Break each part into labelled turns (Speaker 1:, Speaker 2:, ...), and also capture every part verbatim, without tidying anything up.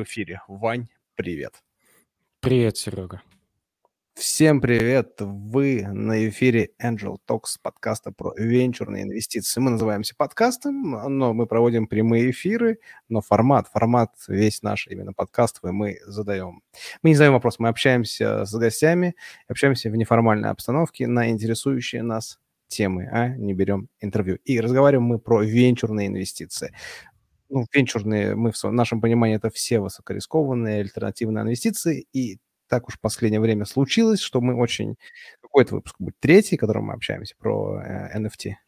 Speaker 1: в эфире. Вань, привет.
Speaker 2: Привет, Серега.
Speaker 1: Всем привет! Вы на эфире Angel Talks, подкаста про венчурные инвестиции. Мы называемся подкастом, но мы проводим прямые эфиры, но формат, формат весь наш именно подкастовый мы задаем. Мы не задаем вопрос, мы общаемся с гостями, общаемся в неформальной обстановке на интересующие нас темы, а не берем интервью. И разговариваем мы про венчурные инвестиции. Ну, венчурные, мы в своем- нашем понимании, это все высокорискованные альтернативные инвестиции, и так уж в последнее время случилось, что мы очень... Какой-то выпуск будет третий, в котором мы общаемся про э, эн эф ти.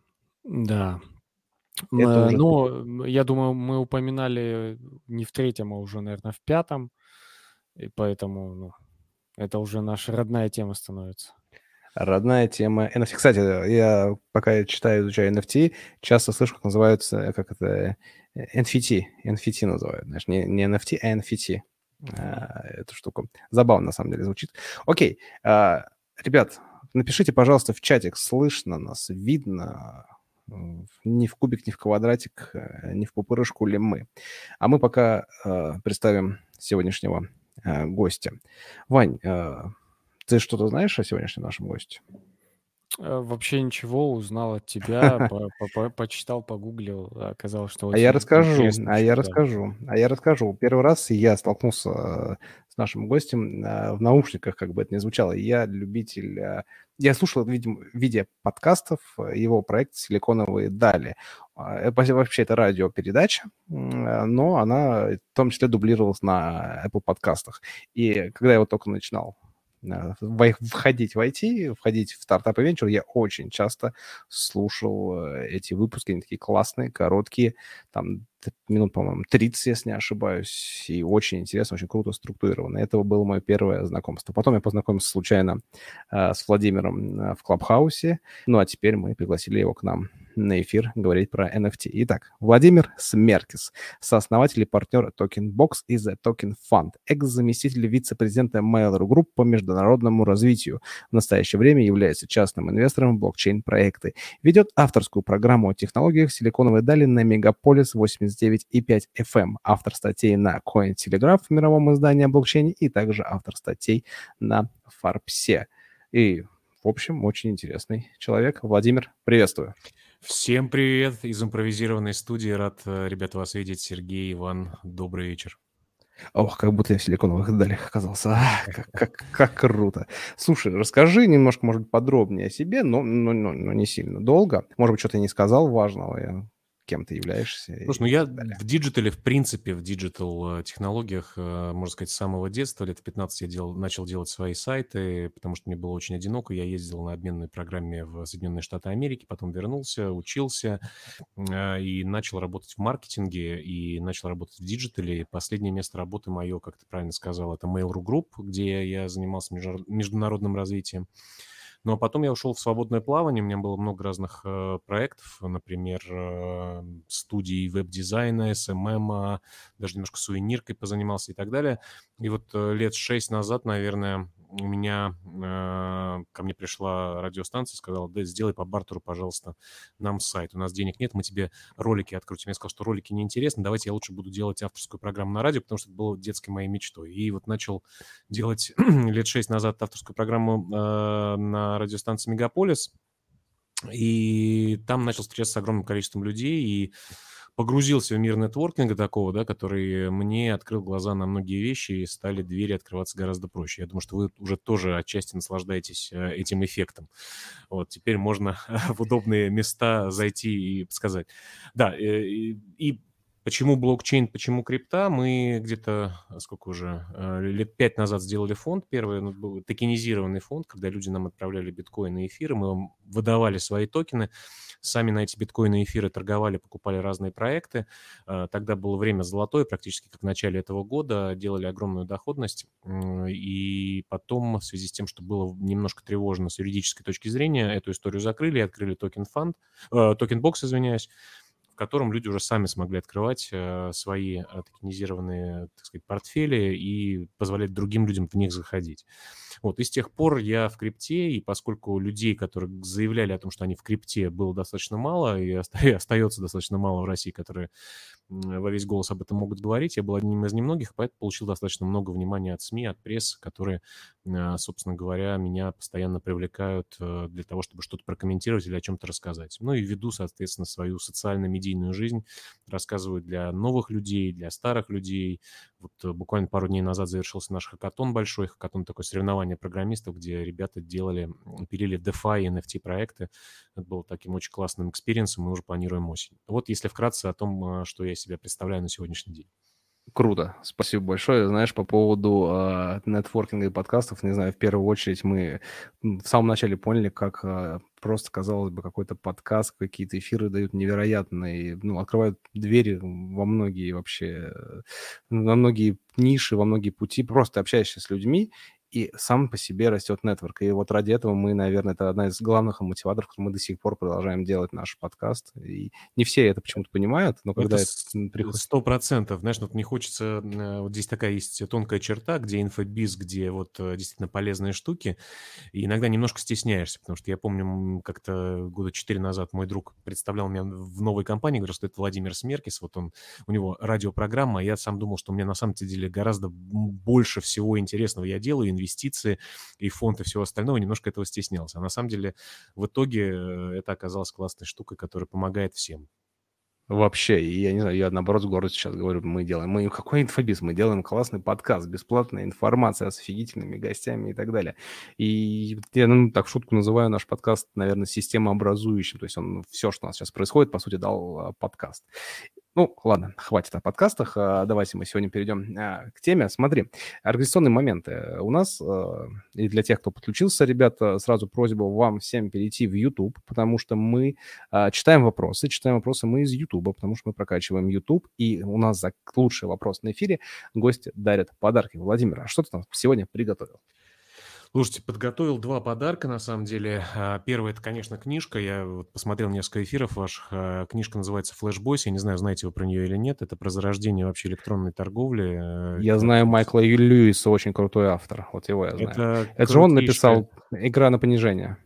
Speaker 2: Да. М,
Speaker 1: Это
Speaker 2: э,
Speaker 1: уже...
Speaker 2: Ну, м, я думаю, мы упоминали не в третьем, а уже, наверное, в пятом. И поэтому, ну, это уже наша родная тема становится.
Speaker 1: Родная тема эн эф ти. Кстати, я пока я читаю, изучаю эн эф ти, часто слышу, как называются, э, как это, э, эн эф ти. эн эф ти называют, знаешь, не, не эн эф ти, а эн эф ти.
Speaker 2: Мгм.
Speaker 1: А, эту штуку. Забавно, на самом деле, звучит. Окей. а, Ребят, напишите, пожалуйста, в чатик, слышно нас, видно, м, ни в кубик, ни в квадратик, э, ни в пупырышку ли мы. А мы пока э, представим сегодняшнего э, гостя. Вань, э, ты что-то знаешь о сегодняшнем нашем госте?
Speaker 2: Э, Вообще ничего, узнал от тебя, по- по- по- почитал, погуглил, оказалось, что
Speaker 1: А я
Speaker 2: очень
Speaker 1: расскажу,
Speaker 2: интересная
Speaker 1: а я
Speaker 2: штука.
Speaker 1: расскажу, а я расскажу. Первый раз я столкнулся э, с нашим гостем э, в наушниках, как бы это ни звучало. Я любитель... э, Я слушал, видимо, в виде подкастов э, его проект «Силиконовые дали». А, это Вообще это радиопередача, м, э, но она в том числе дублировалась на Apple подкастах. И когда я вот только начинал э, в- входить в ай ти, входить в стартап и венчур, я очень часто слушал э, эти выпуски, они такие классные, короткие, там т- минут, по-моему, тридцать, если не ошибаюсь, и очень интересно, очень круто структурировано. Это было мое первое знакомство. Потом я познакомился случайно э, с Владимиром э, в Клабхаусе, ну а теперь мы пригласили его к нам на эфир говорить про эн эф ти. Итак, Владимир Смеркис, сооснователь и партнер TokenBox и The Token Fund, экс-заместитель вице-президента Mail.ru Group по международному развитию. В настоящее время является частным инвестором в блокчейн-проекты. Ведет авторскую программу о технологиях «Силиконовые дали» на Мегаполис восемьдесят девять и пять эф эм. Автор статей на Cointelegraph, мировом издании о блокчейне, и также автор статей на Фарбсе. И, в общем, очень интересный человек. Владимир, приветствую.
Speaker 3: Всем привет из импровизированной студии. Рад, э, ребята, вас видеть. Сергей, Иван, добрый вечер.
Speaker 1: Ох, как будто я в силиконовых далях оказался. А, как, как, как круто. Слушай, расскажи немножко, может быть, подробнее о себе, но, но, но, но не сильно долго. Может быть, что-то я не сказал важного, э, кем ты являешься
Speaker 3: Слушай,
Speaker 1: и
Speaker 3: ну я
Speaker 1: так далее.
Speaker 3: в диджитале, в принципе, в диджитал э, технологиях, э, можно сказать, с самого детства, лет в пятнадцать я делал, начал делать свои сайты, потому что мне было очень одиноко. Я ездил на обменной программе в Соединенные Штаты Америки, потом вернулся, учился э, и начал работать в маркетинге, и начал работать в диджитале. Последнее место работы мое, как ты правильно сказал, это Mail.ru Group, где я занимался международ- международным развитием. Ну, а потом я ушел в свободное плавание, у меня было много разных э, проектов, например, э, студии веб-дизайна, эс эм эм, даже немножко сувениркой позанимался и так далее. И вот э, лет шесть назад, наверное, у меня э, ко мне пришла радиостанция, сказала: да, сделай по бартеру, пожалуйста, нам сайт. У нас денег нет, мы тебе ролики открутим. Я сказал, что ролики неинтересны, давайте я лучше буду делать авторскую программу на радио, потому что это было детской моей мечтой. И вот начал делать лет шесть назад авторскую программу э, на радиостанции «Мегаполис», и там начал встречаться с огромным количеством людей и погрузился в мир нетворкинга такого, да, который мне открыл глаза на многие вещи, и стали двери открываться гораздо проще. Я думаю, что вы уже тоже отчасти наслаждаетесь э, этим эффектом. Вот, теперь можно в удобные места зайти и сказать. Да, э, и, и почему блокчейн, почему крипта? Мы где-то, а, сколько уже, э, лет пять назад сделали фонд. Первый, ну, был токенизированный фонд, когда люди нам отправляли биткоины и эфиры, мы вам выдавали свои токены, сами на эти биткоины и эфиры торговали, покупали разные проекты. Э, Тогда было время золотое, практически как в начале этого года, делали огромную доходность. М, И потом, в связи с тем, что было немножко тревожно с юридической точки зрения, эту историю закрыли и открыли токен-фанд, э, токен-бокс, извиняюсь, в котором люди уже сами смогли открывать э, свои э, токенизированные, так сказать, портфели и позволять другим людям в них заходить. Вот, и с тех пор я в крипте, и поскольку людей, которые заявляли о том, что они в крипте, было достаточно мало, и оста- и остается достаточно мало в России, которые во весь голос об этом могут говорить. Я был одним из немногих, поэтому получил достаточно много внимания от СМИ, от прессы, которые, собственно говоря, меня постоянно привлекают для того, чтобы что-то прокомментировать или о чем-то рассказать. Ну и веду, соответственно, свою социально-медийную жизнь, рассказываю для новых людей, для старых людей. Вот буквально пару дней назад завершился наш хакатон большой. Хакатон — такое соревнование программистов, где ребята делали, пилили DeFi и эн эф ти-проекты. Это было таким очень классным экспириенсом, мы уже планируем осень. Вот если вкратце о том, что я из себя представляю на сегодняшний день.
Speaker 1: Круто, спасибо большое. Знаешь, по поводу э, нетворкинга и подкастов, не знаю, в первую очередь мы в самом начале поняли, как э, просто, казалось бы, какой-то подкаст, какие-то эфиры дают невероятные, ну, открывают двери во многие вообще, э, во многие ниши, во многие пути, просто общаешься с людьми, и сам по себе растет нетворк. И вот ради этого мы, наверное, это одна из главных мотиваторов, мы до сих пор продолжаем делать наш подкаст. И не все это почему-то понимают, но когда это, это приходит...
Speaker 3: Сто процентов. Знаешь, вот не хочется... Вот здесь такая есть тонкая черта, где инфобиз, где вот действительно полезные штуки. И иногда немножко стесняешься, потому что я помню, как-то года четыре назад мой друг представлял меня в новой компании, говорил, что это Владимир Смеркис, вот он, у него радиопрограмма, я сам думал, что у меня на самом деле гораздо больше всего интересного я делаю, инвестиции и фонд и всего остального, немножко этого стеснялся. А на самом деле в итоге это оказалось классной штукой, которая помогает всем.
Speaker 1: Вообще, и я не знаю, я наоборот с гордостью сейчас говорю, мы делаем, мы какой инфобиз, мы делаем классный подкаст, бесплатная информация с офигительными гостями и так далее. И я, ну, так в шутку называю наш подкаст, наверное, системообразующим, то есть он все, что у нас сейчас происходит, по сути, дал подкаст. Ну, ладно, хватит о подкастах. Давайте мы сегодня перейдем к теме. Смотри, организационные моменты. У нас, и для тех, кто подключился, ребята, сразу просьба вам всем перейти в YouTube, потому что мы читаем вопросы. Читаем вопросы мы из YouTube, потому что мы прокачиваем YouTube, и у нас за лучший вопрос на эфире гости дарят подарки. Владимир, а что ты там сегодня приготовил?
Speaker 3: Слушайте, подготовил два подарка, на самом деле. Первый — это, конечно, книжка. Я вот посмотрел несколько эфиров ваших. Книжка называется «Flashboys». Я не знаю, знаете вы про нее или нет. Это про зарождение вообще электронной торговли.
Speaker 1: Я знаю Майкла Льюиса, очень крутой автор. Вот его я знаю.
Speaker 3: Это,
Speaker 1: это же он написал «Игра на понижение».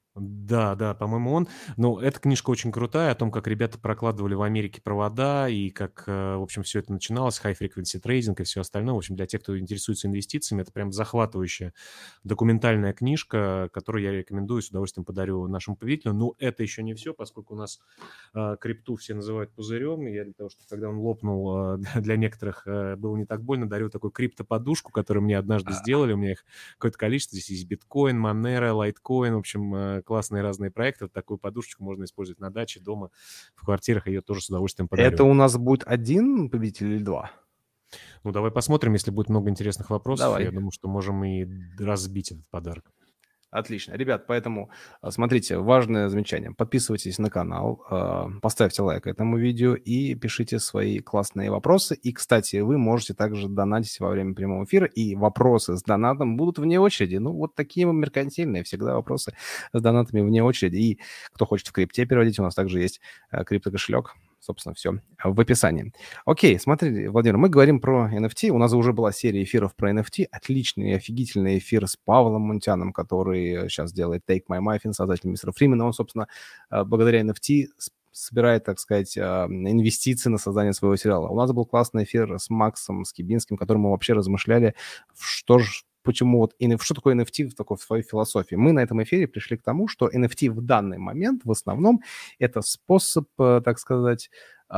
Speaker 3: Да, да, по-моему, он. Ну, эта книжка очень крутая, о том, как ребята прокладывали в Америке провода и как, в общем, все это начиналось, high-frequency трейдинг и все остальное. В общем, для тех, кто интересуется инвестициями, это прям захватывающая документальная книжка, которую я рекомендую, с удовольствием подарю нашему победителю. Но это еще не все, поскольку у нас э, крипту все называют пузырем. И я для того, чтобы, когда он лопнул, э, для некоторых э, было не так больно, дарю такую криптоподушку, которую мне однажды сделали. У меня их какое-то количество. Здесь есть биткоин, Monero, лайткоин, в общем, э, классные разные проекты. Вот такую подушечку можно использовать на даче, дома, в квартирах. Ее тоже с удовольствием подарю.
Speaker 1: Это у нас будет один победитель или два?
Speaker 3: Ну, давай посмотрим, если будет много интересных вопросов.
Speaker 1: Давай.
Speaker 3: Я думаю, что можем и разбить этот подарок.
Speaker 1: Отлично. Ребят, поэтому смотрите, важное замечание. Подписывайтесь на канал, поставьте лайк этому видео и пишите свои классные вопросы. И, кстати, вы можете также донатить во время прямого эфира, и вопросы с донатом будут вне очереди. Ну, вот такие меркантильные всегда вопросы с донатами вне очереди. И кто хочет в крипте переводить, у нас также есть криптокошелек. Собственно, все в описании. Окей, смотри, Владимир, мы говорим про эн эф ти. У нас уже была серия эфиров про эн эф ти. Отличный, офигительный эфир с Павлом Мунтяном, который сейчас делает Take My Muffin, создатель мистера Фримена. Он, собственно, благодаря эн эф ти собирает, так сказать, инвестиции на создание своего сериала. У нас был классный эфир с Максом Скибинским, в котором мы вообще размышляли, что же почему вот что такое эн эф ти в такой в своей философии. Мы на этом эфире пришли к тому, что эн эф ти в данный момент в основном это способ, так сказать,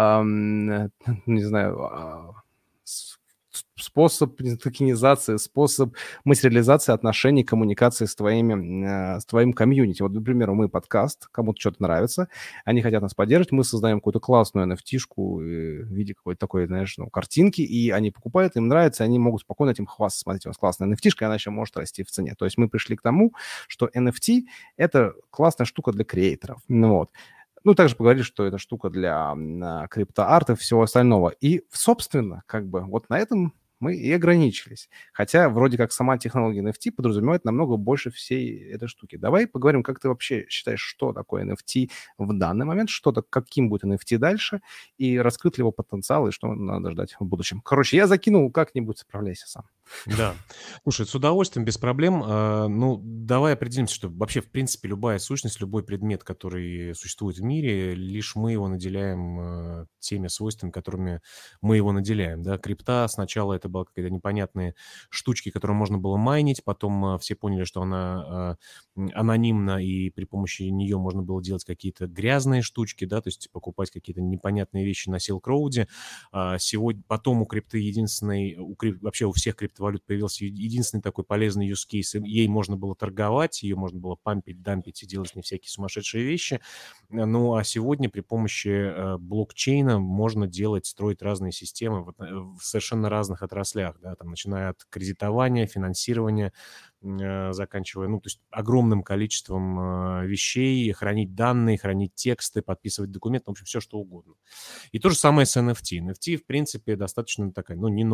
Speaker 1: эм, не знаю, способ токенизации, способ материализации отношений, коммуникации с твоими, с твоим комьюнити. Вот, например, мы подкаст, кому-то что-то нравится, они хотят нас поддерживать, мы создаем какую-то классную эн эф ти-шку в виде какой-то такой, знаешь, ну, картинки, и они покупают, им нравится, они могут спокойно этим хвастаться. Смотрите, у нас классная эн эф ти-шка, и она еще может расти в цене. То есть мы пришли к тому, что эн эф ти — это классная штука для креаторов. Ну, вот. Ну, также поговорили, что это штука для криптоарта и всего остального. И, собственно, как бы вот на этом мы и ограничились. Хотя вроде как сама технология эн эф ти подразумевает намного больше всей этой штуки. Давай поговорим, как ты вообще считаешь, что такое эн эф ти в данный момент, что то каким будет эн эф ти дальше, и раскрыт ли его потенциал, и что надо ждать в будущем. Короче, я закинул, как-нибудь справляйся сам.
Speaker 3: Да. Слушай, с удовольствием, без проблем. А, Ну, давай определимся, что вообще, в принципе, любая сущность, любой предмет, который существует в мире, лишь мы его наделяем а, теми свойствами, которыми мы его наделяем. Да? Крипта сначала это была какая-то непонятные штучки, которые можно было майнить, потом а, все поняли, что она а, м, анонимна, и при помощи нее можно было делать какие-то грязные штучки, да, то есть покупать какие-то непонятные вещи на Silk Road. А, Сегодня, потом у крипты единственный, у крип- вообще у всех криптовалют появился е- единственный такой полезный use case. Ей можно было торговать, ее можно было пампить, дампить и делать не всякие сумасшедшие вещи. Э, Ну, а сегодня при помощи э, блокчейна можно делать, строить разные системы вот, э, в совершенно разных отраслях, да, там, начиная от кредитования, финансирования, э, заканчивая, ну, то есть огромным количеством э, вещей, хранить данные, хранить тексты, подписывать документы, в общем, все что угодно. И то же самое с эн эф ти. эн эф ти, в принципе, достаточно такая, ну, не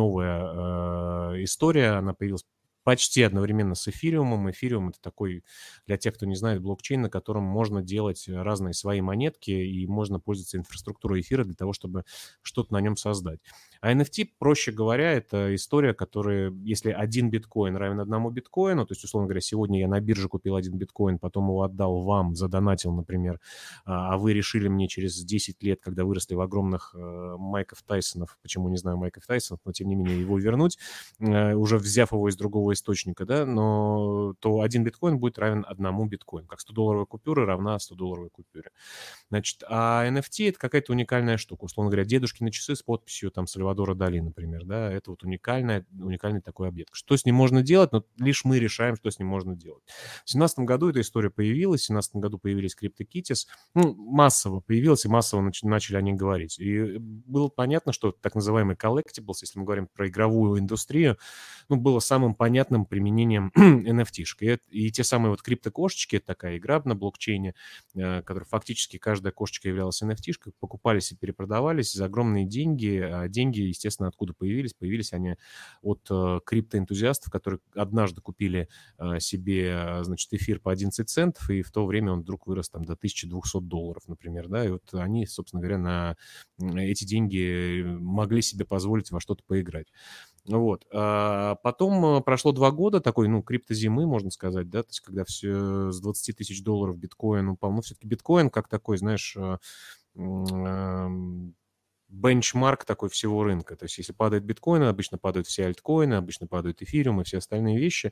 Speaker 3: новая э, история. Она появилась почти одновременно с эфириумом. Эфириум — это такой, для тех, кто не знает, блокчейн, на котором можно делать разные свои монетки, и можно пользоваться инфраструктурой эфира для того, чтобы что-то на нем создать. А эн эф ти, проще говоря, это история, которая, если один биткоин равен одному биткоину, то есть, условно говоря, сегодня я на бирже купил один биткоин, потом его отдал вам, задонатил, например, а а вы решили мне через десять лет, когда выросли в огромных э, Майков Тайсонов, почему не знаю Майков Тайсонов, но тем не менее его вернуть, э, уже взяв его из другого источника, да, но то один биткоин будет равен одному биткоину, как сто-долларовая купюра равна сто-долларовой купюре. Значит, а эн эф ти — это какая-то уникальная штука. Условно говоря, дедушкины часы с подписью там Сальвадора Дали, например, да, это вот уникальный, уникальный такой объект. Что с ним можно делать, но лишь мы решаем, что с ним можно делать. В две тысячи семнадцатом году эта история появилась, в две тысячи семнадцатом году появились CryptoKitties, ну, массово появилась, и массово нач- начали о ней говорить. И было понятно, что так называемый collectibles, если мы говорим про игровую индустрию, ну, было самым понятным применением эн эф ти-шек. И, это- и те самые вот криптокошечки, это такая игра на блокчейне, э, которая фактически каждая кошечка являлась эн эф ти-шкой, покупались и перепродавались за огромные деньги. А деньги, естественно, откуда появились? Появились они от э, криптоэнтузиастов, которые однажды купили э, себе, э, значит, эфир по одиннадцать центов, и в то время он вдруг вырос там до тысячи двухсот долларов, например, да, и вот они, собственно говоря, на м, эти деньги могли себе позволить во что-то поиграть. Вот. А потом э, прошло два года такой, ну, криптозимы, можно сказать, да, то есть когда все с двадцати тысяч долларов биткоин упал. Ну, все-таки биткоин как такой, знаешь, э, м, эм, бенчмарк такой всего рынка. То есть если падает биткоин, обычно падают все альткоины, обычно падают эфириум и все остальные вещи.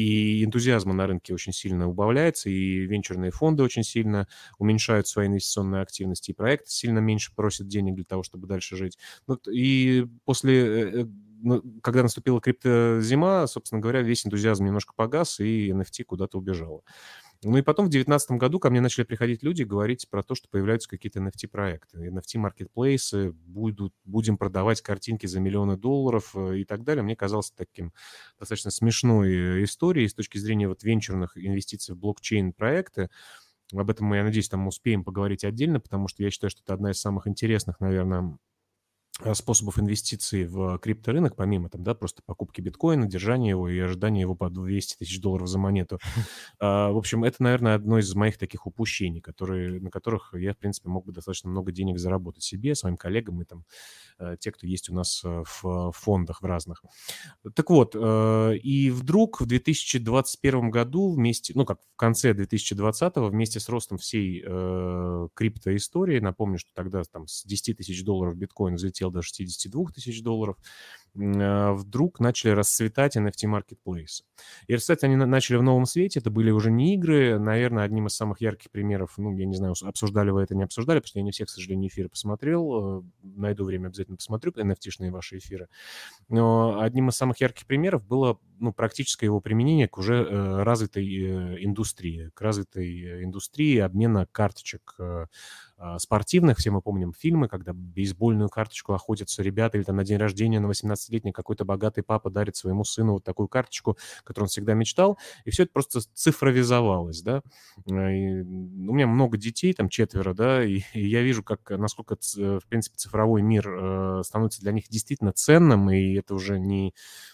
Speaker 3: И энтузиазма на рынке очень сильно убавляется, и венчурные фонды очень сильно уменьшают свои инвестиционные активности, и проекты сильно меньше просят денег для того, чтобы дальше жить. Ну, т- и после, э, э, ну, когда наступила криптозима, собственно говоря, весь энтузиазм немножко погас, и эн эф ти куда-то убежало. Ну и потом в девятнадцатом году ко мне начали приходить люди говорить про то, что появляются какие-то эн эф ти-проекты, эн эф ти-маркетплейсы, будут, будем продавать картинки за миллионы долларов э, и так далее. Мне казалось таким достаточно смешной э, историей с точки зрения вот венчурных инвестиций в блокчейн-проекты. Об этом мы, я надеюсь, там успеем поговорить отдельно, потому что я считаю, что это одна из самых интересных, наверное, э, способов инвестиций в крипторынок, помимо там, да, просто покупки биткоина, держания его и ожидания его по двести тысяч долларов за монету. А, В общем, это, наверное, одно из моих таких упущений, которые, на которых я, в принципе, мог бы достаточно много денег заработать себе, своим коллегам и там э, те, кто есть у нас э, в фондах в разных. Так вот, э, и вдруг в две тысячи двадцать первом году вместе, ну, как в конце две тысячи двадцатого, вместе с ростом всей э, криптоистории, напомню, что тогда там с десяти тысяч долларов биткоин взлетел до шестидесяти двух тысяч долларов, м, э, вдруг начали расцветать эн эф ти-маркетплейсы. И расцветать они на- начали в новом свете, это были уже не игры, наверное, одним из самых ярких примеров, ну, я не знаю, обсуждали вы это, не обсуждали, потому что я не все, к сожалению, эфиры посмотрел, э, найду время, обязательно посмотрю эн эф ти-шные ваши эфиры. Но одним из самых ярких примеров было, ну, практическое его применение к уже э, развитой э, индустрии, к развитой э, индустрии обмена карточек э, а, спортивных. Все мы помним фильмы, когда бейсбольную карточку охотятся ребята, или там на день рождения на шестнадцатилетний какой-то богатый папа дарит своему сыну вот такую карточку, которую он всегда мечтал, и все это просто цифровизовалось, да. Э, и у меня много детей, там четверо, да, и, и я вижу, как, насколько, ц- в принципе, цифровой мир э, становится для них действительно ценным, и это уже не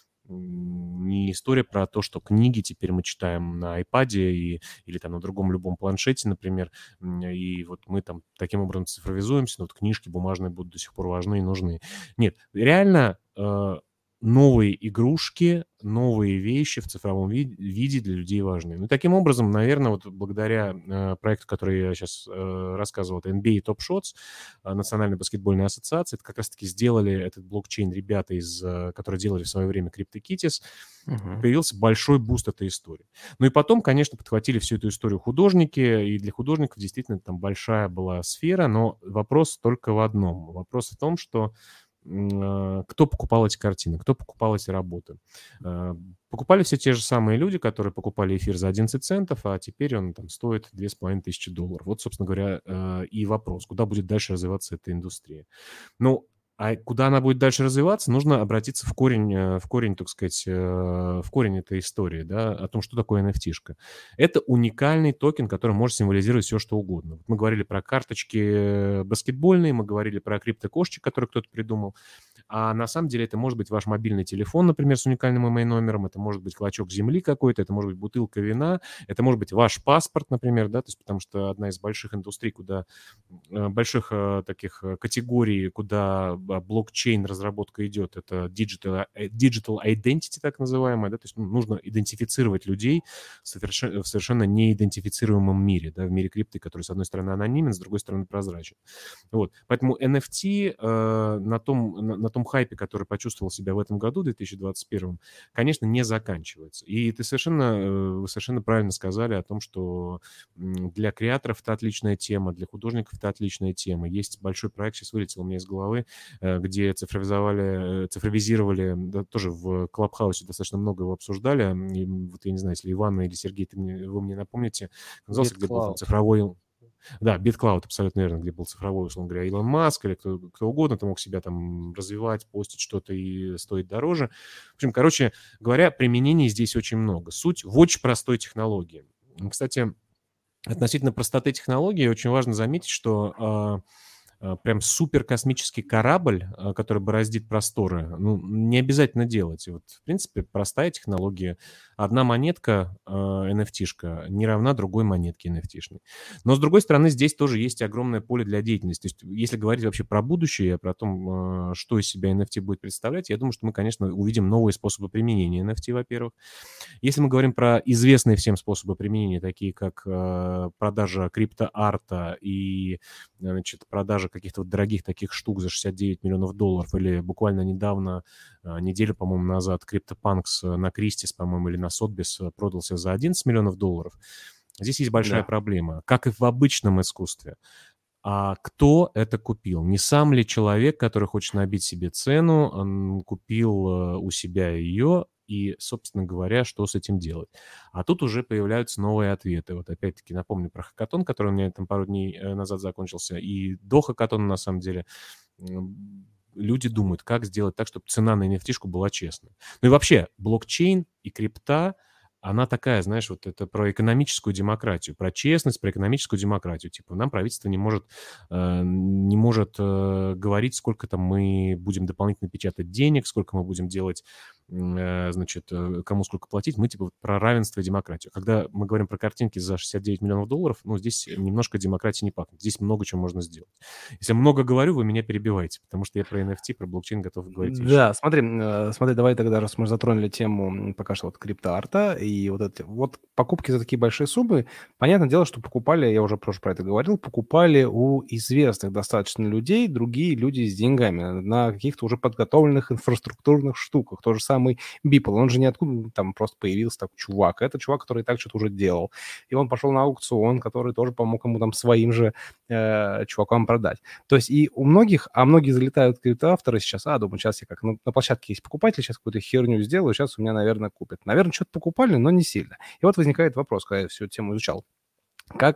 Speaker 3: м, не история про то, что книги теперь мы читаем на iPad и, или там на другом любом планшете, например, м, и вот мы там таким образом цифровизуемся, но вот книжки бумажные будут до сих пор важны и нужны. Нет, реально э, новые игрушки, новые вещи в цифровом ви- виде для людей важны. Ну, и таким образом, наверное, вот благодаря э, проекту, который я сейчас э, рассказывал, это эн би эй Top Shots, э, Национальной баскетбольной ассоциации, это как раз-таки сделали этот блокчейн ребята, из, э, которые делали в свое время CryptoKitties,
Speaker 2: Мгм.
Speaker 3: появился большой буст этой истории. Ну и потом, конечно, подхватили всю эту историю художники, и для художников действительно там большая была сфера, но вопрос только в одном. Вопрос в том, что м, э, кто покупал эти картины, кто покупал эти работы. Э, Покупали все те же самые люди, которые покупали эфир за одиннадцать центов, а теперь он там стоит две с половиной тысячи долларов. Вот, собственно говоря, э, и вопрос, куда будет дальше развиваться эта индустрия. Ну, а куда она будет дальше развиваться, нужно обратиться в корень, э, в корень, так сказать, э, в корень этой истории, да, о том, что такое эн эф ти-шка. Это уникальный токен, который может символизировать все, что угодно. Вот мы говорили про карточки э, баскетбольные, мы говорили про криптокошечек, которые кто-то придумал. А на самом деле это может быть ваш мобильный телефон, например, с уникальным эм эй номером, это может быть клочок земли какой-то, это может быть бутылка вина, это может быть ваш паспорт, например, да, то есть потому что одна из больших индустрий, куда э, больших э, таких э, категорий, куда а, блокчейн разработка идет, это digital, э, digital identity, так называемая, да, то есть ну, нужно идентифицировать людей совершенно, в совершенно неидентифицируемом мире, да, в мире крипты, который, с одной стороны, анонимен, с другой стороны, прозрачен. Вот. Поэтому эн эф ти э, на, том, на, на том хайпе, который почувствовал себя в этом году, две тысячи двадцать первом, конечно, не заканчивается. И ты совершенно, э, вы совершенно правильно сказали о том, что м, для креаторов это отличная тема, для художников это отличная тема. Есть большой проект, сейчас вылетел у меня из головы, э, где цифровизовали, э, цифровизировали, да, тоже в Клабхаусе достаточно много его обсуждали. И вот я не знаю, если Иван или Сергей, ты мне, вы мне напомните, назывался, где был там
Speaker 2: BitCloud.
Speaker 3: цифровой... Да, BitCloud, абсолютно верно, где был цифровой, условно говоря, Илон Маск или кто, кто угодно, ты мог себя там развивать, постить что-то и стоить дороже. В общем, короче говоря, применений здесь очень много. Суть в очень простой технологии. Кстати, относительно простоты технологии очень важно заметить, что а, а, прям суперкосмический корабль, а, который бороздит просторы, ну, не обязательно делать. И вот, в принципе, простая технология. Одна монетка а, эн эф ти-шка не равна другой монетке эн эф ти-шной. Но, с другой стороны, здесь тоже есть огромное поле для деятельности. То есть, если говорить вообще про будущее, про то, а, что из себя эн эф ти будет представлять, я думаю, что мы, конечно, увидим новые способы применения эн эф ти, во-первых. Если мы говорим про известные всем способы применения, такие как э, продажа криптоарта и, значит, продажа каких-то вот дорогих таких штук за шестьдесят девять миллионов долларов, или буквально недавно, э, неделю, по-моему, назад, CryptoPunks на Кристис, по-моему, или на Сотбис продался за одиннадцать миллионов долларов. Здесь есть большая
Speaker 1: Да.
Speaker 3: проблема, как и в обычном искусстве. А кто это купил? Не сам ли человек, который хочет набить себе цену, он купил э, у себя ее и, собственно говоря, что с этим делать? А тут уже появляются новые ответы. Вот опять-таки напомню про хакатон, который у меня там пару дней э, назад закончился, и до хакатона, на самом деле, м, люди думают, как сделать так, чтобы цена на эн эф ти-шку была честной. Ну и вообще, блокчейн и крипта, она такая, знаешь, вот это про экономическую демократию, про честность, про экономическую демократию. Типа нам правительство не может, э, не может э, говорить, сколько там мы будем дополнительно печатать денег, сколько мы будем делать, м, э, значит, э, кому сколько платить. Мы типа вот про равенство и демократию. Когда мы говорим про картинки за шестьдесят девять миллионов долларов, ну, здесь немножко демократии не пахнет. Здесь много чего можно сделать. Если много говорю, вы меня перебиваете, потому что я про эн эф ти, про блокчейн готов говорить вечно.
Speaker 1: Да, смотри, э, смотри, давай тогда, раз мы затронули тему м, пока что вот криптоарта и вот эти вот покупки за такие большие суммы, понятное дело, что покупали, я уже тоже про это говорил, покупали у известных достаточно людей, другие люди с деньгами на каких-то уже подготовленных инфраструктурных штуках. Тот же самый Beeple, он же ниоткуда там просто появился такой чувак. Это чувак, который и так что-то уже делал. И он пошел на аукцион, который тоже помог ему там своим же э, чувакам продать. То есть и у многих, а многие залетают криптоавторы сейчас, а, думаю, сейчас я как на, на площадке есть покупатель, сейчас какую-то херню сделаю, сейчас у меня, наверное, купят. Наверное, что-то покупали, но не сильно. И вот возникает вопрос, когда я всю эту тему изучал. Как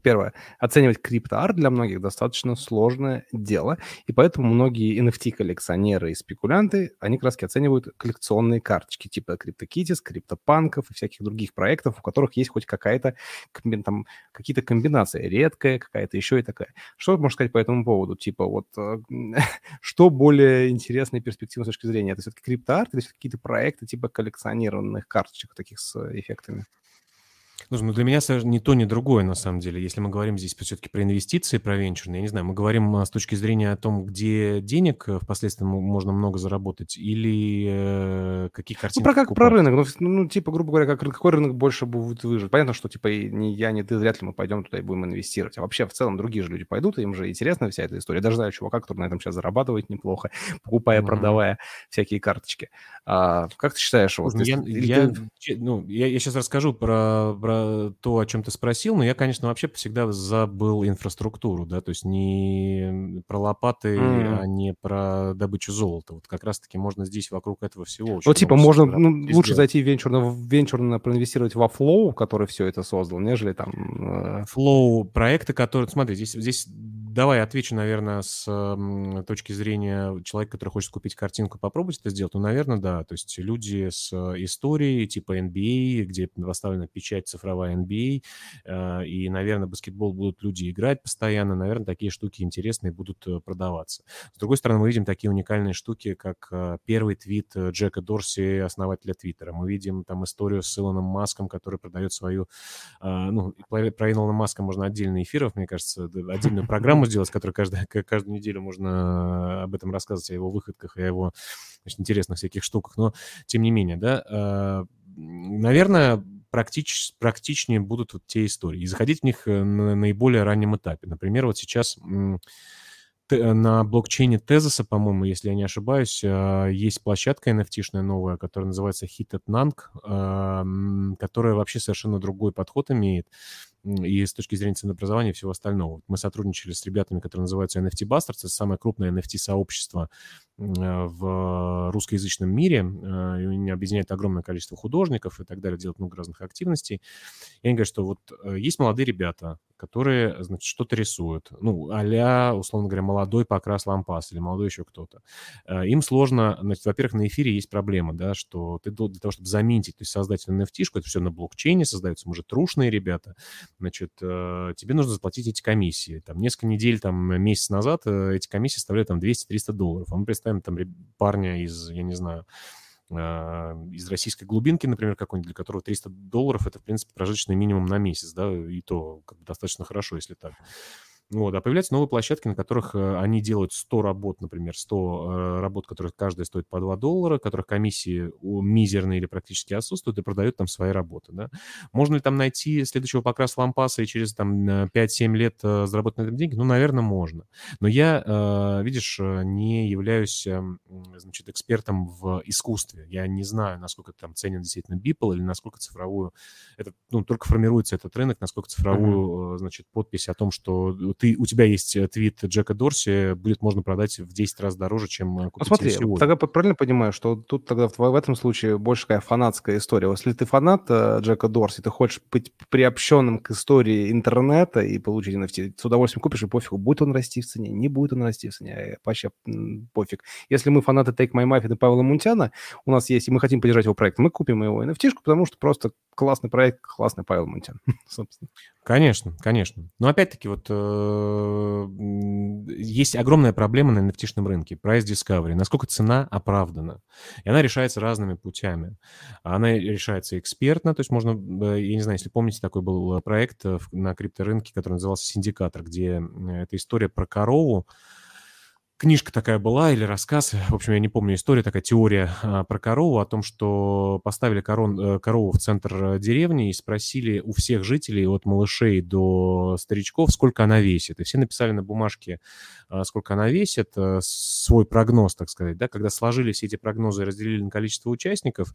Speaker 1: Первое. Оценивать криптоарт для многих достаточно сложное дело, и поэтому многие эн эф ти-коллекционеры и спекулянты, они как раз оценивают коллекционные карточки типа CryptoKitties, CryptoPunk'ов и всяких других проектов, у которых есть хоть какая-то, комби- там, какие-то комбинации, редкая какая-то еще и такая. Что можно сказать по этому поводу? Типа вот, э, что более интересно и перспективно с точки зрения? Это все-таки криптоарт или все-таки какие-то проекты типа коллекционированных карточек таких с э, эффектами?
Speaker 3: Слушай, ну для меня соверш- ни то, ни другое, на самом деле. Если мы говорим здесь все-таки про инвестиции, про венчурные, я не знаю, мы говорим а, с точки зрения о том, где денег э, впоследствии мо- можно много заработать, или э, какие
Speaker 1: Ну,
Speaker 3: картинки
Speaker 1: про как про
Speaker 3: покупать.
Speaker 1: рынок. Ну, вс- ну, типа, грубо говоря, как, ры- какой рынок больше будет выжить. Понятно, что, типа, и ни я, ни ты, вряд ли мы пойдем туда и будем инвестировать. А вообще, в целом, другие же люди пойдут, и им же интересна вся эта история. Я даже знаю чувака, который на этом сейчас зарабатывает неплохо, покупая,
Speaker 3: Мгм.
Speaker 1: продавая всякие карточки. А, как ты считаешь,
Speaker 3: Слушай,
Speaker 1: вот,
Speaker 3: ну я,
Speaker 1: если... Или
Speaker 3: я,
Speaker 1: ты...
Speaker 3: че- ну, я, я сейчас расскажу про, про то, о чем ты спросил, но я, конечно, вообще всегда забыл инфраструктуру, да, то есть не про лопаты, а
Speaker 1: М.
Speaker 3: не про добычу золота. Вот как раз-таки можно здесь вокруг этого всего
Speaker 1: Ну,
Speaker 3: очень
Speaker 1: типа,
Speaker 3: много всего
Speaker 1: можно,
Speaker 3: заработать
Speaker 1: ну,
Speaker 3: и
Speaker 1: лучше
Speaker 3: сделать.
Speaker 1: зайти в венчурно, в венчурно проинвестировать во Flow, который все это создал, нежели там... э,
Speaker 3: Флоу проекты, которые... Смотри, здесь, здесь давай отвечу, наверное, с м, точки зрения человека, который хочет купить картинку, попробовать это сделать. Ну, наверное, да. То есть люди с э, историей типа эн би эй, где поставлена печать цифровая эн би эй, э, и, наверное, баскетбол будут люди играть постоянно, наверное, такие штуки интересные будут э, продаваться. С другой стороны, мы видим такие уникальные штуки, как э, первый твит э, Джека Дорси, основателя Твиттера. Мы видим там историю с Илоном Маском, который продает свою а, ну, и про про Илона Маска можно отдельно эфиров, мне кажется, д- отдельную программу сделать, которая каждую, ка- каждую неделю можно об этом рассказывать, о его выходках, о его, значит, интересных всяких штуках. Но, тем не менее, да, а, м, наверное, практич, практичнее будут вот те истории. И заходить в них э, на наиболее раннем этапе. Например, вот сейчас м, т- на блокчейне Тезоса, по-моему, если я не ошибаюсь, а, есть площадка эн эф ти-шная новая, которая называется Heated Nang, а, м, которая вообще совершенно другой подход имеет. М, И с точки зрения ценообразования и всего остального. Вот мы сотрудничали с ребятами, которые называются эн эф ти Bastards. Это самое крупное эн эф ти-сообщество м, э, в русскоязычном мире. Э, И они объединяют огромное количество художников и так далее, делают много разных активностей. И они говорят, что вот э, есть молодые ребята, которые, значит, что-то рисуют. Ну, а-ля, условно говоря, молодой Покрас Лампас или молодой еще кто-то. Э, Им сложно, значит, во-первых, на эфире есть проблема, да, что ты дол- для того, чтобы заминтить, то есть создать эн эф ти-шку, это все на блокчейне создается, мы же трушные ребята, значит, э, тебе нужно заплатить эти комиссии. Там несколько недель, там месяц назад э, эти комиссии составляют там двести-триста долларов. А мы представим там ре- парня из, я не знаю, а, из российской глубинки, например, какой-нибудь, для которого триста долларов – это, в принципе, прожиточный минимум на месяц, да, и то как бы достаточно хорошо, если так. Вот, а появляются новые площадки, на которых э, они делают сто работ, например, сто э, работ, которые каждая стоит по два доллара, которых комиссии у- мизерные или практически отсутствуют, и продают там свои работы, да. Можно ли там найти следующего Покраса Лампаса и через там э, пять-семь лет э, заработать на этом деньги? Ну, наверное, можно. Но я, э, видишь, э, не являюсь, э, м, значит, экспертом в искусстве. Я не знаю, насколько там ценен действительно Beeple или насколько цифровую... Это, ну, только формируется этот рынок, насколько
Speaker 1: Мгм.
Speaker 3: цифровую, э, значит, подпись о том, что ты, у тебя есть э, твит Джека Дорси, будет можно продать в десять раз дороже, чем э,
Speaker 1: Ну
Speaker 3: купить ее
Speaker 1: смотри, вот
Speaker 3: сегодня.
Speaker 1: тогда п правильно понимаю, что тут тогда в тво в этом случае больше такая фанатская история. Вот если ты фанат, э, Джека Дорси, ты хочешь быть приобщенным к истории интернета и получить эн эф ти, с удовольствием купишь, и пофигу, будет он расти в цене, не будет он расти в цене, э, вообще, м, пофиг. Если мы фанаты Take My Muffin и Павла Мунтяна, у нас есть, и мы хотим поддержать его проект, мы купим его эн эф ти-шку, потому что просто классный проект, классный Павел Мунтян, собственно.
Speaker 3: Конечно, конечно. Но опять-таки вот э, м, есть огромная проблема на эн эф ти-шном рынке, price discovery, насколько цена оправдана. И она решается разными путями. Она решается экспертно, то есть можно, э, я не знаю, если помните, такой был э, проект э, в- на крипторынке, который назывался «Синдикатор», где э, эта история про корову. Книжка такая была или рассказ, в общем, я не помню, история, такая теория а, про корову, о том, что поставили корон, э, корову в центр э, деревни и спросили у всех жителей, от малышей до старичков, сколько она весит. И все написали на бумажке, а, сколько она весит, э, свой прогноз, так сказать. Да? Когда сложили все эти прогнозы и разделили на количество участников,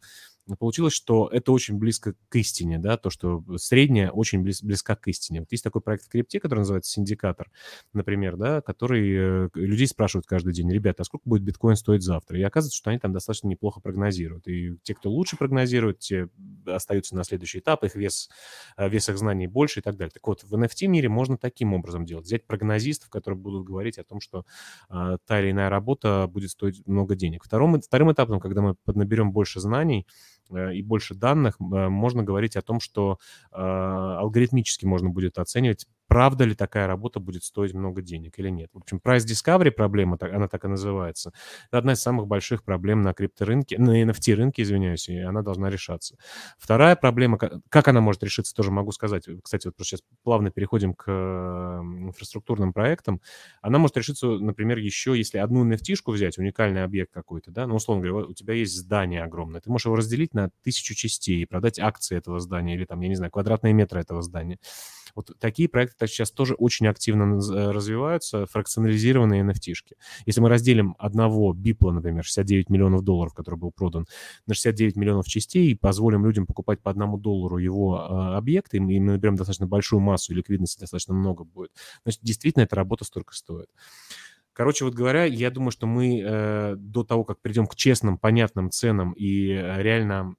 Speaker 3: получилось, что это очень близко к истине, да, то, что средняя очень близ, близка к истине. Вот есть такой проект в крипте, который называется «Синдикатор», например, да, который людей спрашивают каждый день: ребята, а сколько будет биткоин стоить завтра? И оказывается, что они там достаточно неплохо прогнозируют. И те, кто лучше прогнозирует, те остаются на следующий этап, их вес, вес их знаний больше и так далее. Так вот, в эн эф ти-мире можно таким образом делать. Взять прогнозистов, которые будут говорить о том, что а, та или иная работа будет стоить много денег. Вторым, вторым этапом, когда мы поднаберем больше знаний и больше данных, можно говорить о том, что э, алгоритмически можно будет оценивать, правда ли такая работа будет стоить много денег или нет. В общем, price discovery проблема, она так и называется, это одна из самых больших проблем на крипторынке, на эн эф ти-рынке, извиняюсь, и она должна решаться. Вторая проблема, как она может решиться, тоже могу сказать. Кстати, вот просто сейчас плавно переходим к инфраструктурным проектам. Она может решиться, например, еще, если одну эн эф ти-шку взять, уникальный объект какой-то, да, ну, условно говоря, у тебя есть здание огромное, ты можешь его разделить на тысячу частей и продать акции этого здания или там, я не знаю, квадратные метры этого здания. Вот такие проекты сейчас тоже очень активно развиваются, фракционализированные эн эф ти-шки. Если мы разделим одного бипла, например, шестьдесят девять миллионов долларов, который был продан, на шестьдесят девять миллионов частей, и позволим людям покупать по одному доллару его э, объекты, и мы наберем достаточно большую массу, и ликвидности достаточно много будет, значит, действительно эта работа столько стоит. Короче, вот говоря, я думаю, что мы э, до того, как придем к честным, понятным ценам и э, реально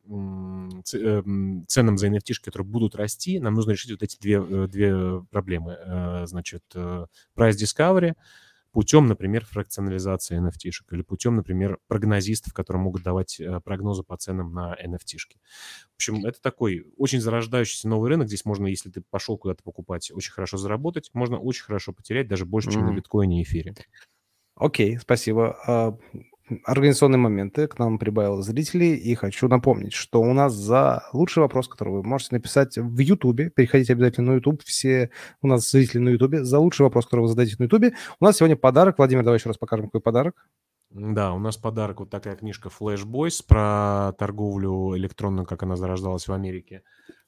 Speaker 3: э, ценам за эн эф ти-шки, которые будут расти, нам нужно решить вот эти две, две проблемы. Э, значит, э, price discovery путем, например, фракционализации эн эф ти-шек или путем, например, прогнозистов, которые могут давать э, прогнозы по ценам на эн эф ти-шки. В общем, это такой очень зарождающийся новый рынок. Здесь можно, если ты пошел куда-то покупать, очень хорошо заработать, можно очень хорошо потерять, даже больше, чем mm-hmm. на биткоине и эфире.
Speaker 1: Окей, okay, спасибо. Организационные моменты. К нам прибавило зрителей. И хочу напомнить, что у нас за лучший вопрос, который вы можете написать в Ютубе, переходите обязательно на Ютуб, все у нас зрители на Ютубе, за лучший вопрос, который вы задаете на Ютубе, у нас сегодня подарок. Владимир, давай еще раз покажем, какой подарок.
Speaker 3: Да, у нас подарок, вот такая книжка Flash Boys про торговлю электронную, как она зарождалась в Америке.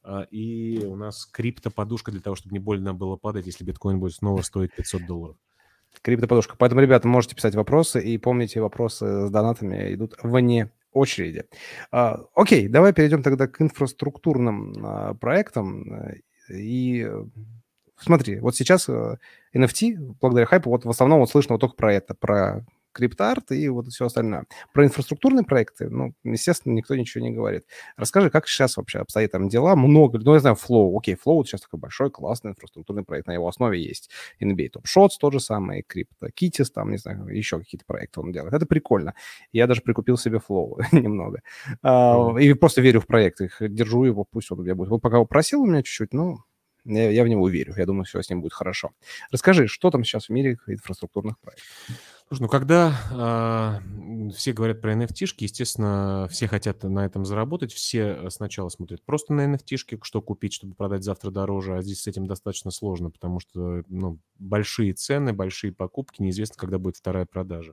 Speaker 3: И у нас криптоподушка для того, чтобы не больно было падать, если биткоин будет снова стоить пятьсот долларов.
Speaker 1: Криптоподушка. Поэтому, ребята, можете писать вопросы, и помните, вопросы с донатами идут вне очереди. А, окей, давай перейдем тогда к инфраструктурным а, проектам. И смотри, вот сейчас эн эф ти, благодаря хайпу, вот в основном вот слышно вот только про это, про криптоарт и вот все остальное. Про инфраструктурные проекты, ну, естественно, никто ничего не говорит. Расскажи, как сейчас вообще обстоят там дела? Много, ну, я знаю, Flow. Окей, Flow вот сейчас такой большой, классный инфраструктурный проект. На его основе есть эн би эй Top Shots, тот же самый, CryptoKitties, там, не знаю, еще какие-то проекты он делает. Это прикольно. Я даже прикупил себе Flow немного. Mm. И просто верю в проект, их держу его, пусть он у меня будет. Вот пока его просил у меня чуть-чуть, ну, я, я в него верю. Я думаю, все с ним будет хорошо. Расскажи, что там сейчас в мире инфраструктурных проектов?
Speaker 3: Слушай, ну когда э, все говорят про эн эф ти-шки, естественно, все хотят на этом заработать, все сначала смотрят просто на эн эф ти-шки, что купить, чтобы продать завтра дороже, а здесь с этим достаточно сложно, потому что ну, большие цены, большие покупки, неизвестно, когда будет вторая продажа.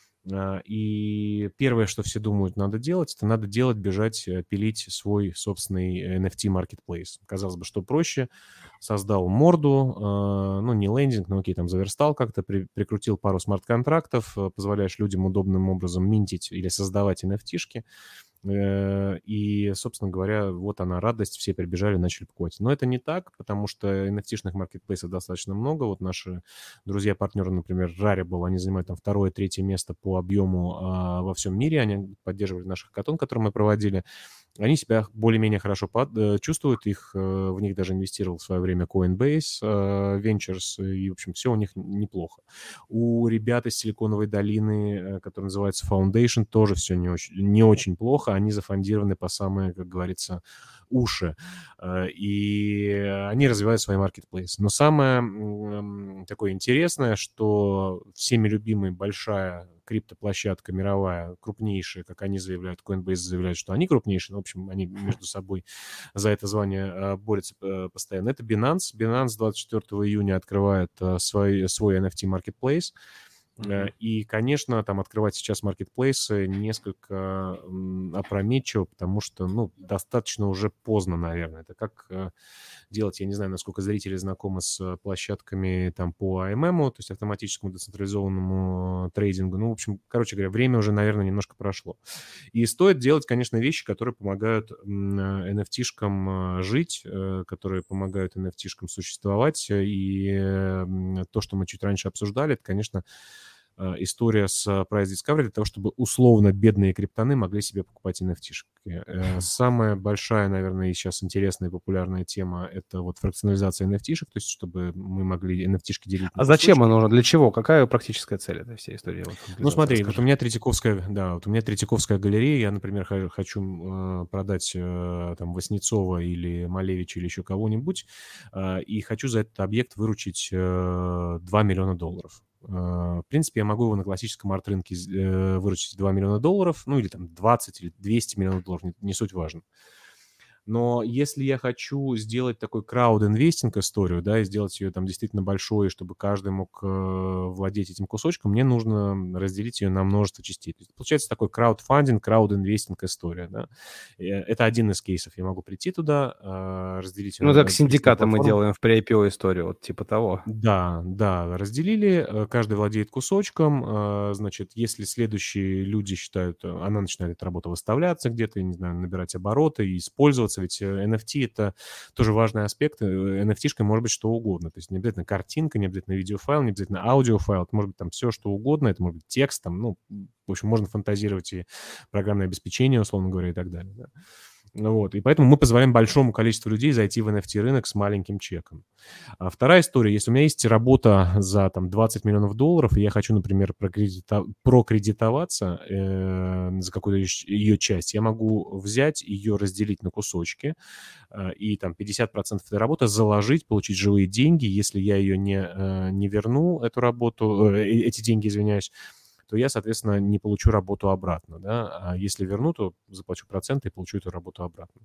Speaker 3: И первое, что все думают, надо делать, это надо делать, бежать, пилить свой собственный эн эф ти-маркетплейс. Казалось бы, что проще. Создал морду, ну, не лендинг, но окей, там заверстал как-то, при, прикрутил пару смарт-контрактов, позволяешь людям удобным образом минтить или создавать эн эф ти-шки. И, собственно говоря, вот она радость, все прибежали, начали покупать. Но это не так, потому что эн эф ти-шных маркетплейсов достаточно много. Вот наши друзья-партнеры, например, Rarible, они занимают там второе, третье место по объему а, во всем мире. Они поддерживали наш хакатон, который мы проводили. Они себя более-менее хорошо под, чувствуют, их, в них даже инвестировал в свое время Coinbase Ventures, и, в общем, все у них неплохо. У ребят из Силиконовой долины, который называется Foundation, тоже все не очень, не очень плохо, они зафондированы по самые, как говорится, уши, и они развивают свои маркетплейсы. Но самое такое интересное, что всеми любимая большая криптоплощадка мировая, крупнейшая, как они заявляют, Coinbase заявляет, что они крупнейшие, но, в общем, они между собой за это звание борются постоянно. Это Binance. Binance двадцать четвёртого июня открывает свой, свой эн эф ти-маркетплейс. Uh-huh. И, конечно, там открывать сейчас маркетплейсы несколько опрометчиво, потому что, ну, достаточно уже поздно, наверное. Это как делать, я не знаю, насколько зрители знакомы с площадками там по эй эм эм, то есть автоматическому децентрализованному трейдингу. Ну, в общем, короче говоря, время уже, наверное, немножко прошло. И стоит делать, конечно, вещи, которые помогают эн эф ти-шкам жить, которые помогают эн эф ти-шкам существовать. И то, что мы чуть раньше обсуждали, это, конечно, история с Price Discovery для того, чтобы условно бедные криптоны могли себе покупать эн эф ти-шки. Самая большая, наверное, и сейчас интересная и популярная тема — это вот фракционализация эн эф ти-шек, то есть чтобы мы могли эн эф ти-шки делить на
Speaker 1: А зачем
Speaker 3: кусочки.
Speaker 1: оно нужно? Для чего? Какая практическая цель этой всей истории? Вот,
Speaker 3: Ну, смотри,
Speaker 1: расскажи.
Speaker 3: вот у меня Третьяковская, да, вот у меня Третьяковская галерея, я, например, х- хочу э, продать э, там Васнецова или Малевича или еще кого-нибудь, э, и хочу за этот объект выручить э, два миллиона долларов. Э, В принципе, я могу его на классическом арт-рынке э, выручить два миллиона долларов, ну или там двадцать или двести миллионов долларов, не, не суть важно. Но если я хочу сделать такой крауд-инвестинг историю, да, и сделать ее там действительно большой, чтобы каждый мог э, владеть этим кусочком, мне нужно разделить ее на множество частей. То есть получается такой краудфандинг, крауд-инвестинг история, да. И это один из кейсов. Я могу прийти туда, э, разделить ее
Speaker 1: Ну,
Speaker 3: на
Speaker 1: так
Speaker 3: различные
Speaker 1: синдикаты мы
Speaker 3: платформы.
Speaker 1: делаем в при-ай пи о историю, вот типа того.
Speaker 3: Да, да, разделили, э, каждый владеет кусочком, э, значит, если следующие люди считают, э, она начинает эта работа выставляться где-то, я не знаю, набирать обороты и использоваться, ведь э, эн эф ти — это тоже важный аспект, э, эн эф ти-шкой может быть что угодно, то есть не обязательно картинка, не обязательно видеофайл, не обязательно аудиофайл, это может быть там все что угодно, это может быть текст, там, ну, в общем, можно фантазировать и программное обеспечение, условно говоря, и так далее, да. Ну вот, и поэтому мы позволяем большому количеству людей зайти в эн эф ти-рынок с маленьким чеком. А вторая история, если у меня есть работа за там двадцать миллионов долларов, и я хочу, например, прокредита- прокредитоваться э, за какую-то ее часть, я могу взять ее, разделить на кусочки, э, и там пятьдесят процентов этой работы заложить, получить живые деньги. Если я ее не, э, не верну, эту работу, э, эти деньги, извиняюсь, то я, соответственно, не получу работу обратно, да, а если верну, то заплачу проценты и получу эту работу обратно.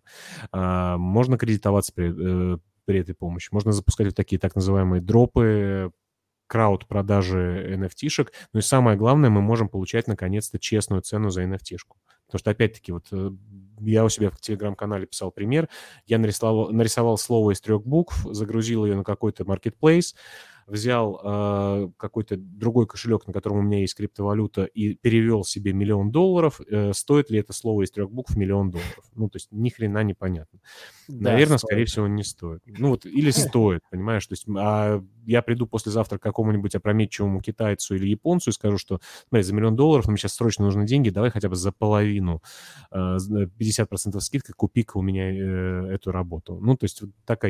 Speaker 3: А, можно кредитоваться при, э, при этой помощи, можно запускать вот такие так называемые дропы, крауд-продажи эн эф ти-шек, ну и самое главное, мы можем получать, наконец-то, честную цену за эн эф ти-шку. Потому что, опять-таки, вот э, я у себя в Телеграм-канале писал пример, я нарисовал, нарисовал слово из трех букв, загрузил ее на какой-то маркетплейс, взял э, какой-то другой кошелек, на котором у меня есть криптовалюта, и перевел себе миллион долларов, э, стоит ли это слово из трех букв миллион долларов? Ну, то есть ни хрена непонятно.
Speaker 1: Да,
Speaker 3: Наверное,
Speaker 1: стоит.
Speaker 3: скорее всего, не стоит. Ну, вот, или стоит, понимаешь? То есть а я приду послезавтра к какому-нибудь опрометчивому китайцу или японцу и скажу, что, смотри, за миллион долларов нам сейчас срочно нужны деньги, давай хотя бы за половину, э, пятьдесят процентов скидка, купи-ка у меня э, эту работу. Ну, то есть вот такая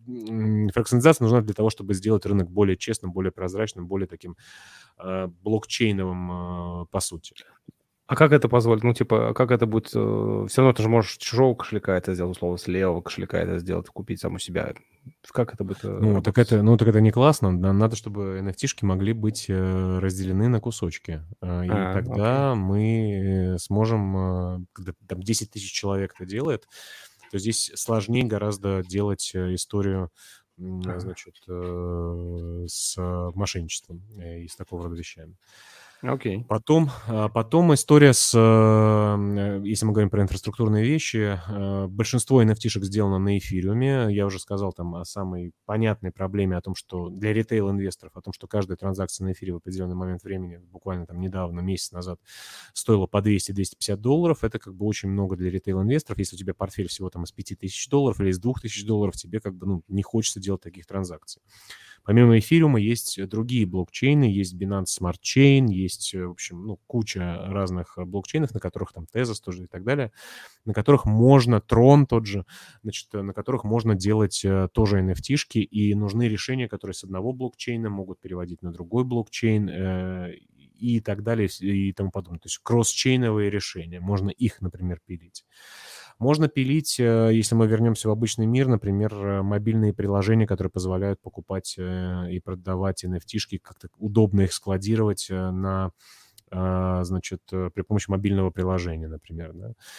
Speaker 3: м, фракционализация нужна для того, чтобы сделать рынок более честным, более прозрачным, более таким э, блокчейновым, э, по сути.
Speaker 1: А как это позволит? Ну, типа, как это будет? э, Все равно ты же можешь с чужого кошелька это сделать, условно, с левого кошелька это сделать, купить сам у себя. Как это будет э,
Speaker 3: Ну, так
Speaker 1: работать?
Speaker 3: это, ну, так это не классно. Нам надо, чтобы эн эф ти-шки могли быть э, разделены на кусочки. Э, И
Speaker 1: А, окей.
Speaker 3: тогда мы э, сможем, э, когда там десять тысяч человек это делает, то здесь сложнее гораздо делать э, историю, м,
Speaker 1: Ага.
Speaker 3: значит, э, с э, мошенничеством э, и с такого рода вещами.
Speaker 1: Окей.
Speaker 3: Потом, а, потом история с, э, если мы говорим про инфраструктурные вещи, э, большинство эн эф ти-шек сделано на эфириуме. Я уже сказал там о самой понятной проблеме, о том, что для ритейл-инвесторов, о том, что каждая транзакция на эфире в определенный момент времени, буквально там недавно, месяц назад, стоила по двести - двести пятьдесят долларов. Это как бы очень много для ритейл-инвесторов. Если у тебя портфель всего там из пяти тысяч долларов или из двух тысяч долларов, тебе как бы ну, не хочется делать таких транзакций. Помимо эфириума есть другие блокчейны, есть Binance Smart Chain, есть, в общем, ну, куча разных блокчейнов, на которых там Tezos тоже и так далее, на которых можно, Tron тот же, значит, на которых можно делать тоже эн эф ти-шки, и нужны решения, которые с одного блокчейна могут переводить на другой блокчейн э, и так далее, и тому подобное. То есть кросс-чейновые решения, можно их, например, пилить. Можно пилить, если мы вернемся в обычный мир, например, мобильные приложения, которые позволяют покупать и продавать эн эф ти-шки, как-то удобно их складировать на, значит, при помощи мобильного приложения, например.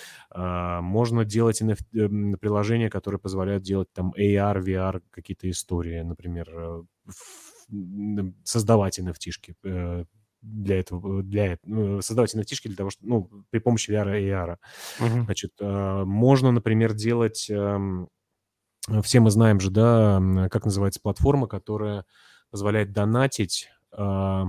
Speaker 3: Да. Можно делать эн эф ти, приложения, которые позволяют делать там эй ар, ви ар, какие-то истории, например, создавать эн эф ти-шки, для этого, для, ну, создавать эн эф ти-шки для того, что, ну, при помощи ви ар и эй ар.
Speaker 1: Мгм.
Speaker 3: Значит, э, можно, например, делать, эм, все мы знаем же, да, м, как называется платформа, которая позволяет донатить а,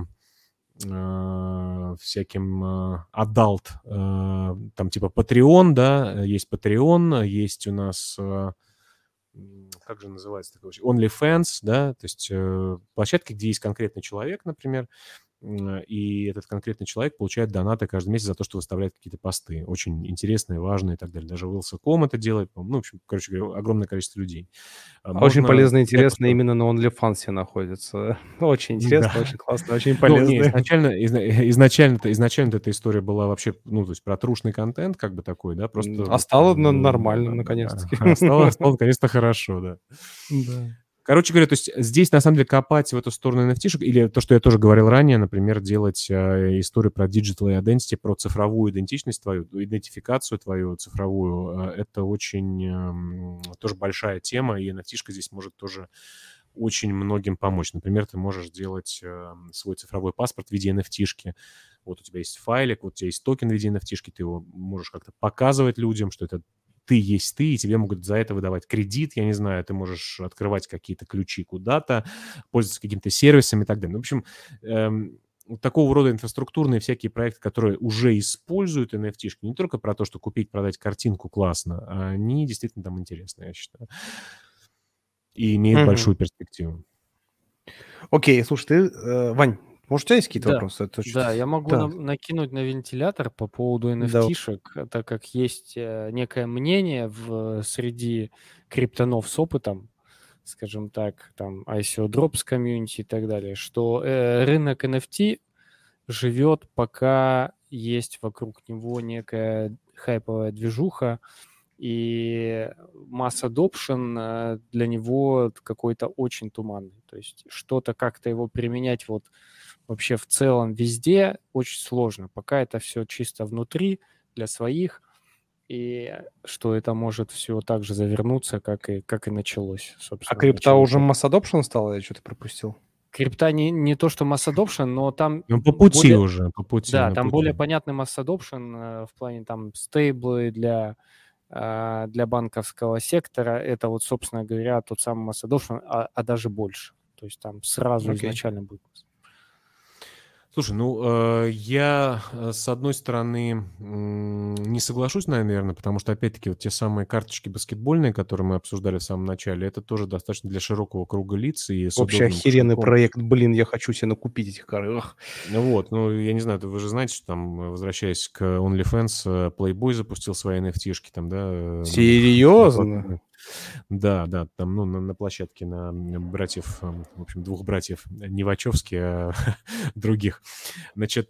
Speaker 3: а, всяким а, adult, а, там типа Patreon, да, есть Patreon, есть у нас, а, м, как же называется такое вообще, OnlyFans, да, то есть э, площадки, где есть конкретный человек, например, м, и этот конкретный человек получает донаты каждый месяц за то, что выставляет какие-то посты. Очень интересные, важные и так далее. Даже вилсон точка ком это делает. Ну, в общем, короче говоря, огромное количество людей. А
Speaker 1: Очень
Speaker 3: Можно
Speaker 1: полезно и
Speaker 3: взять
Speaker 1: интересно
Speaker 3: просто...
Speaker 1: именно на OnlyFans находится. Очень интересно,
Speaker 3: Да.
Speaker 1: очень классно, очень
Speaker 3: Ну, не,
Speaker 1: полезно.
Speaker 3: изначально, изна- изначально-то, изначально эта история была вообще, ну, то есть про трушный контент, как бы такой, да, просто
Speaker 1: М, А
Speaker 3: вот
Speaker 1: стало на- нормальным,
Speaker 3: э,
Speaker 1: наконец-таки.
Speaker 3: а стало, стало наконец-то хорошо, да.
Speaker 1: Да.
Speaker 3: Короче говоря, то есть здесь, на самом деле, копать в эту сторону эн эф ти-шек, или то, что я тоже говорил ранее, например, делать э, историю про digital identity, про цифровую идентичность твою, идентификацию твою цифровую, э, это очень эм, тоже большая тема, и эн эф ти-шка здесь может тоже очень многим помочь. Например, ты можешь сделать э, свой цифровой паспорт в виде эн эф ти-шки. Вот у тебя есть файлик, вот у тебя есть токен в виде эн эф ти-шки, ты его можешь как-то показывать людям, что это ты есть ты, и тебе могут за это выдавать кредит, я не знаю, ты можешь открывать какие-то ключи куда-то, пользоваться какими-то сервисами и так далее. Ну, в общем, эм, вот такого рода инфраструктурные всякие проекты, которые уже используют эн эф ти-шки, не только про то, что купить, продать картинку классно, а они действительно там интересны, я считаю, и имеют
Speaker 1: Мгм.
Speaker 3: большую перспективу.
Speaker 1: Окей, слушай, ты, э, Вань, может, у тебя есть какие-то
Speaker 2: Да,
Speaker 1: вопросы? Это очень-
Speaker 2: да, я могу
Speaker 1: Да,
Speaker 2: нам- накинуть на вентилятор по поводу
Speaker 1: да.
Speaker 2: эн эф ти-шек, э, так как есть э, некое мнение в, среди криптонов с опытом, скажем так, там ай си о Drops комьюнити и так далее, что э, рынок эн эф ти живет, пока есть вокруг него некая хайповая движуха, и масс adoption э, для него какой-то очень туманный. То есть что-то как-то его применять вот вообще в целом везде очень сложно, пока это все чисто внутри, для своих, и что это может все так же завернуться, как и, как и началось,
Speaker 1: А
Speaker 2: собственно,
Speaker 1: крипта
Speaker 2: началось.
Speaker 1: уже mass adoption стала, я что-то пропустил?
Speaker 2: Крипта не, не то, что mass adoption, но там
Speaker 3: Ну, по пути
Speaker 2: более,
Speaker 3: уже, по пути,
Speaker 2: да,
Speaker 3: на
Speaker 2: там более
Speaker 3: пути.
Speaker 2: понятный mass adoption э, в плане там стейблы для, э, для банковского сектора. Это вот, собственно говоря, тот самый mass adoption, а, а даже больше. То есть там сразу
Speaker 1: Окей.
Speaker 2: изначально будет.
Speaker 3: Слушай, ну, э, я, э, с одной стороны, м, не соглашусь, наверное, потому что, опять-таки, вот те самые карточки баскетбольные, которые мы обсуждали в самом начале, это тоже достаточно для широкого круга лиц и с
Speaker 1: Вообще
Speaker 3: удобным
Speaker 1: охеренный
Speaker 3: кошельком.
Speaker 1: проект. Блин, я хочу себе накупить этих кар. Ах.
Speaker 3: Ну вот, ну, я не знаю, вы же знаете, что там, э, возвращаясь к OnlyFans, э, Playboy запустил свои эн эф ти-шки там, да, э, на
Speaker 1: Серьезно?
Speaker 3: платформе. Да, да, там, ну, на, на площадке на м, братьев, эм, в общем, двух братьев, э, не Вачовски, а других. Значит,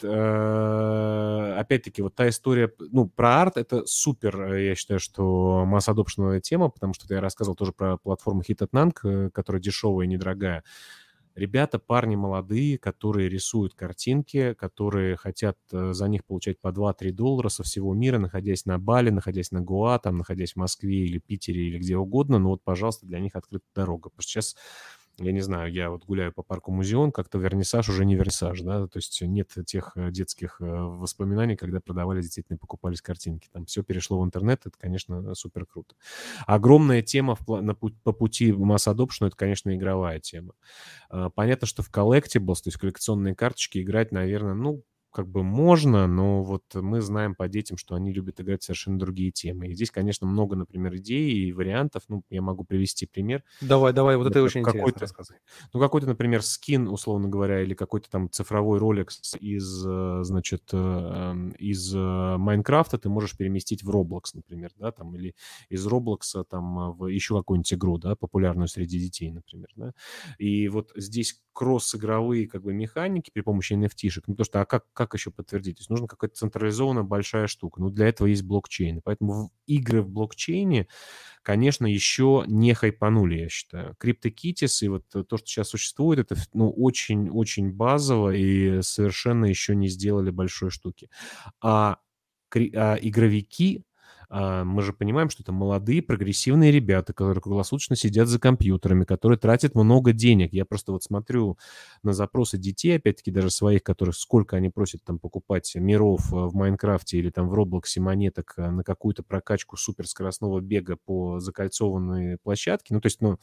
Speaker 3: э, опять-таки, вот та история, п- ну, про арт — это супер, э, я считаю, что масс-адопшеновая тема, потому что я рассказывал тоже про платформу Hit.Nang, э, которая дешевая и недорогая. Ребята, парни молодые, которые рисуют картинки, которые хотят э, за них получать по два-три доллара со всего мира, находясь на Бали, находясь на Гоа, там, находясь в Москве или Питере или где угодно. Ну вот, пожалуйста, для них открыта дорога. Потому что сейчас, я не знаю, я вот гуляю по парку Музеон, как-то вернисаж уже не вернисаж, да, то есть нет тех э, детских э, воспоминаний, когда продавали действительно, покупались картинки. Там все перешло в интернет, это, конечно, супер круто. Огромная тема в пла- на пу- по пути масс-адопшну — это, конечно, игровая тема. А, Понятно, что в collectibles, то есть коллекционные карточки, играть, наверное, ну, как бы можно, но вот мы знаем по детям, что они любят играть в совершенно другие темы. И здесь, конечно, много, например, идей и вариантов. Ну, я могу привести пример.
Speaker 1: Давай, давай, вот
Speaker 3: Вот
Speaker 1: это
Speaker 3: как-
Speaker 1: очень интересно,
Speaker 3: какой-то,
Speaker 1: рассказывай.
Speaker 3: ну, какой-то, например, скин, условно говоря, или какой-то там цифровой ролик с- из, э, значит, э, эм, из э, Майнкрафта ты можешь переместить в Roblox, например, да, там, или из Роблокса там э, в еще какую-нибудь игру, да, популярную среди детей, например, да. И вот здесь кросс-игровые как бы механики при помощи эн эф ти-шек, ну, потому что, а как, как еще подтвердить? То есть нужна какая-то централизованная большая штука. Ну, для этого есть блокчейн. Поэтому в- игры в блокчейне, конечно, еще не хайпанули, я считаю. CryptoKitties и вот э, то, что сейчас существует, это, ну, очень-очень базово и совершенно еще не сделали большой штуки. А, кри- а игровики, А мы же понимаем, что это молодые прогрессивные ребята, которые круглосуточно сидят за компьютерами, которые тратят много денег. Я просто вот смотрю на запросы детей, опять-таки даже своих, которых сколько они просят там покупать миров в Майнкрафте или там в Роблоксе монеток на какую-то прокачку суперскоростного бега по закольцованной площадке. Ну, то есть, ну,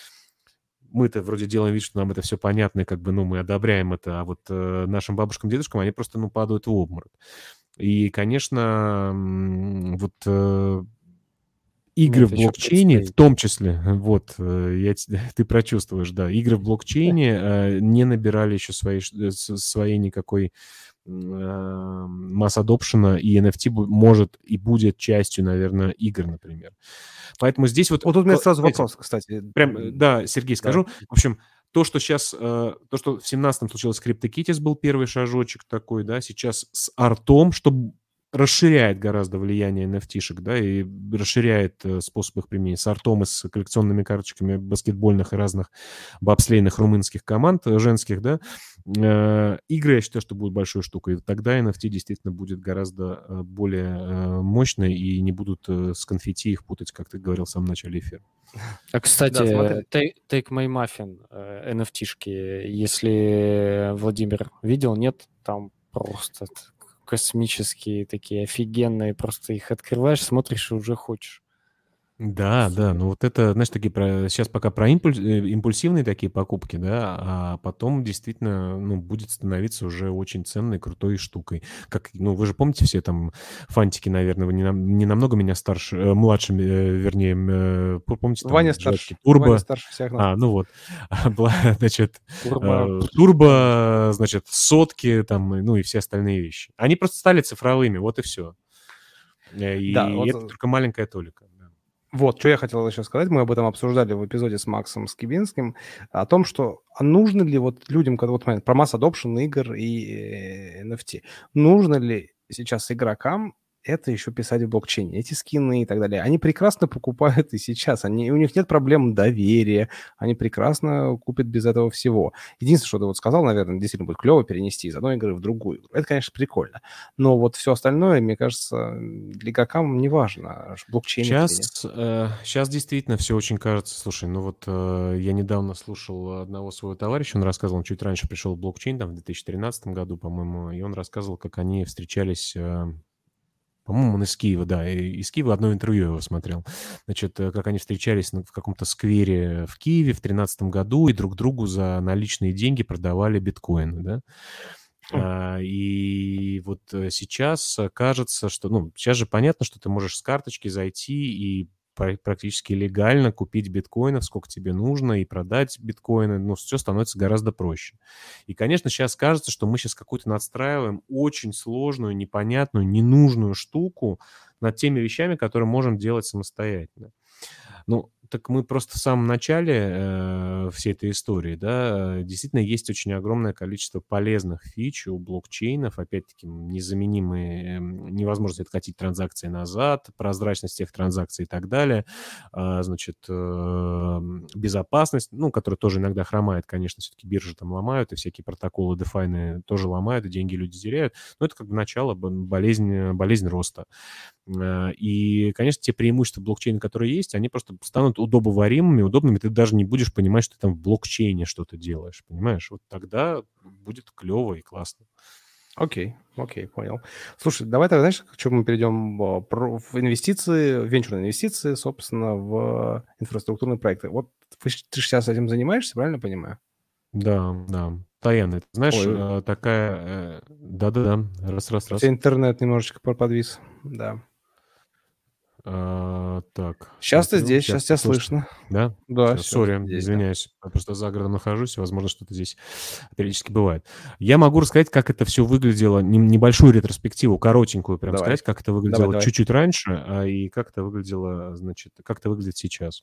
Speaker 3: мы-то вроде делаем вид, что нам это все понятно, и как бы, ну, мы одобряем это, а вот э, нашим бабушкам, дедушкам, они просто, ну, падают в обморок. И, конечно, м, вот э, игры в
Speaker 2: Это еще
Speaker 3: блокчейне, в
Speaker 2: предстоит.
Speaker 3: том числе, вот, э, я, те- ты прочувствуешь, да, игры в блокчейне э, не набирали еще своей, ш- э, с- своей никакой масс-адопшена, и эн эф ти бу- может и будет частью, наверное, игр, например. Поэтому здесь вот,
Speaker 1: Вот тут у меня
Speaker 3: кла-
Speaker 1: сразу
Speaker 3: знаете,
Speaker 1: вопрос, кстати.
Speaker 3: прям, э,
Speaker 1: М,
Speaker 3: да, Сергей,
Speaker 1: Да.
Speaker 3: скажу. В общем, то, что сейчас, то, что в семнадцатом случилось с CryptoKitties, был первый шажочек такой, да, сейчас с артом, что б- расширяет гораздо влияние эн эф ти-шек, да, и расширяет э, способ их применения с артом и с коллекционными карточками баскетбольных и разных бобслейных румынских команд э, женских, да. Э, Игры, я считаю, что будут большой штукой. Тогда эн эф ти действительно будет гораздо э, более э, мощной, и не будут э, с конфетти их путать, как ты говорил в самом начале эфира.
Speaker 2: А, кстати,
Speaker 1: Да, смотри.
Speaker 2: Take, Take My Muffin, э, эн эф ти-шки, если Владимир видел, нет, там просто т- космические такие, офигенные, просто их открываешь, смотришь и уже хочешь.
Speaker 3: Да, да, ну вот это, знаешь, такие про, сейчас пока про импульс, э, импульсивные такие покупки, да, а потом действительно, ну, будет становиться уже очень ценной, крутой штукой. Как, ну, вы же помните все там фантики, наверное, вы не, нам- не намного меня старше, э, младше, э, вернее, э, п- помните там
Speaker 1: Ваня
Speaker 3: джетки
Speaker 1: старше. Ваня
Speaker 3: Турбо,
Speaker 1: старше всех нас.
Speaker 3: а, ну вот, была, значит,
Speaker 2: Турбо,
Speaker 3: э,
Speaker 2: конечно.
Speaker 3: Турбо, значит, сотки там, и, ну и все остальные вещи. Они просто стали цифровыми, вот и все.
Speaker 1: Да,
Speaker 3: И
Speaker 1: вот,
Speaker 3: это
Speaker 1: э,
Speaker 3: только маленькая толика. Да.
Speaker 1: вот, что я хотел еще сказать. Мы об этом обсуждали в эпизоде с Максом Скибинским, о том, что а нужно ли вот людям, когда вот момент, про масс adoption игр и э, эн эф ти, нужно ли сейчас игрокам это еще писать в блокчейне, эти скины и так далее. Они прекрасно покупают и сейчас. Они, у них нет проблем доверия. Они прекрасно купят без этого всего. Единственное, что ты вот сказал, наверное, действительно будет клево перенести из одной игры в другую игру. Это, конечно, прикольно. Но вот все остальное, мне кажется, для игрокам не важно, блокчейн это или нет.
Speaker 3: Сейчас, э, сейчас действительно все очень кажется. Слушай, ну вот э, я недавно слушал одного своего товарища, он рассказывал, он чуть раньше пришел в блокчейн, там в две тысячи тринадцатом году, по-моему, и он рассказывал, как они встречались, э, по-моему, он из Киева, да, и- из Киева одно интервью его смотрел. Значит, э, как они встречались на- в каком-то сквере в Киеве в тринадцатом году и друг другу за наличные деньги продавали биткоины, да.
Speaker 1: Хм.
Speaker 3: А, И вот э, сейчас э, кажется, что, ну, сейчас же понятно, что ты можешь с карточки зайти и пра- практически легально купить биткоинов, сколько тебе нужно, и продать биткоины, ну, все становится гораздо проще. И, конечно, сейчас кажется, что мы сейчас какую-то надстраиваем очень сложную, непонятную, ненужную штуку над теми вещами, которые можем делать самостоятельно. Ну, так мы просто в самом начале э, всей этой истории, да, э, действительно есть очень огромное количество полезных фич у блокчейнов, опять-таки незаменимые, эм, невозможность откатить транзакции назад, прозрачность всех транзакций и так далее, а, значит, э, безопасность, ну, которая тоже иногда хромает, конечно, все-таки биржи там ломают, и всякие протоколы дефайны тоже ломают, и деньги люди теряют, но это как бы начало, б- болезнь, болезнь роста. Э, И, конечно, те преимущества блокчейна, которые есть, они просто станут удобоваримыми, удобными. Ты даже не будешь понимать, что ты там в блокчейне что-то делаешь, понимаешь? Вот тогда будет клево и классно.
Speaker 1: Окей, окей, понял. Слушай, давай тогда, знаешь, к чему мы перейдем? а, Про, в инвестиции, в венчурные инвестиции, собственно, в инфраструктурные проекты. Вот вы ж- ты же сейчас этим занимаешься, правильно понимаю?
Speaker 3: Да, да. Таяна, ты знаешь,
Speaker 1: Ой,
Speaker 3: э, такая... э, Да-да-да, раз-раз-раз.
Speaker 1: у тебя интернет немножечко по- подвис, да.
Speaker 3: А, Так,
Speaker 1: Сейчас ты
Speaker 3: смотрю.
Speaker 1: здесь,
Speaker 3: Сейчас
Speaker 1: сейчас тебя
Speaker 3: слышно.
Speaker 1: слышно.
Speaker 3: Да?
Speaker 1: Да,
Speaker 3: Все,
Speaker 1: сейчас
Speaker 3: сори,
Speaker 1: здесь, да.
Speaker 3: извиняюсь. Я просто за городом нахожусь, возможно, что-то здесь периодически бывает. Я могу рассказать, как это все выглядело, нем- небольшую ретроспективу, коротенькую прям
Speaker 1: Давай,
Speaker 3: сказать, как это
Speaker 1: давай,
Speaker 3: выглядело
Speaker 1: давай.
Speaker 3: чуть-чуть раньше, а, и как это выглядело, значит, как это выглядит сейчас.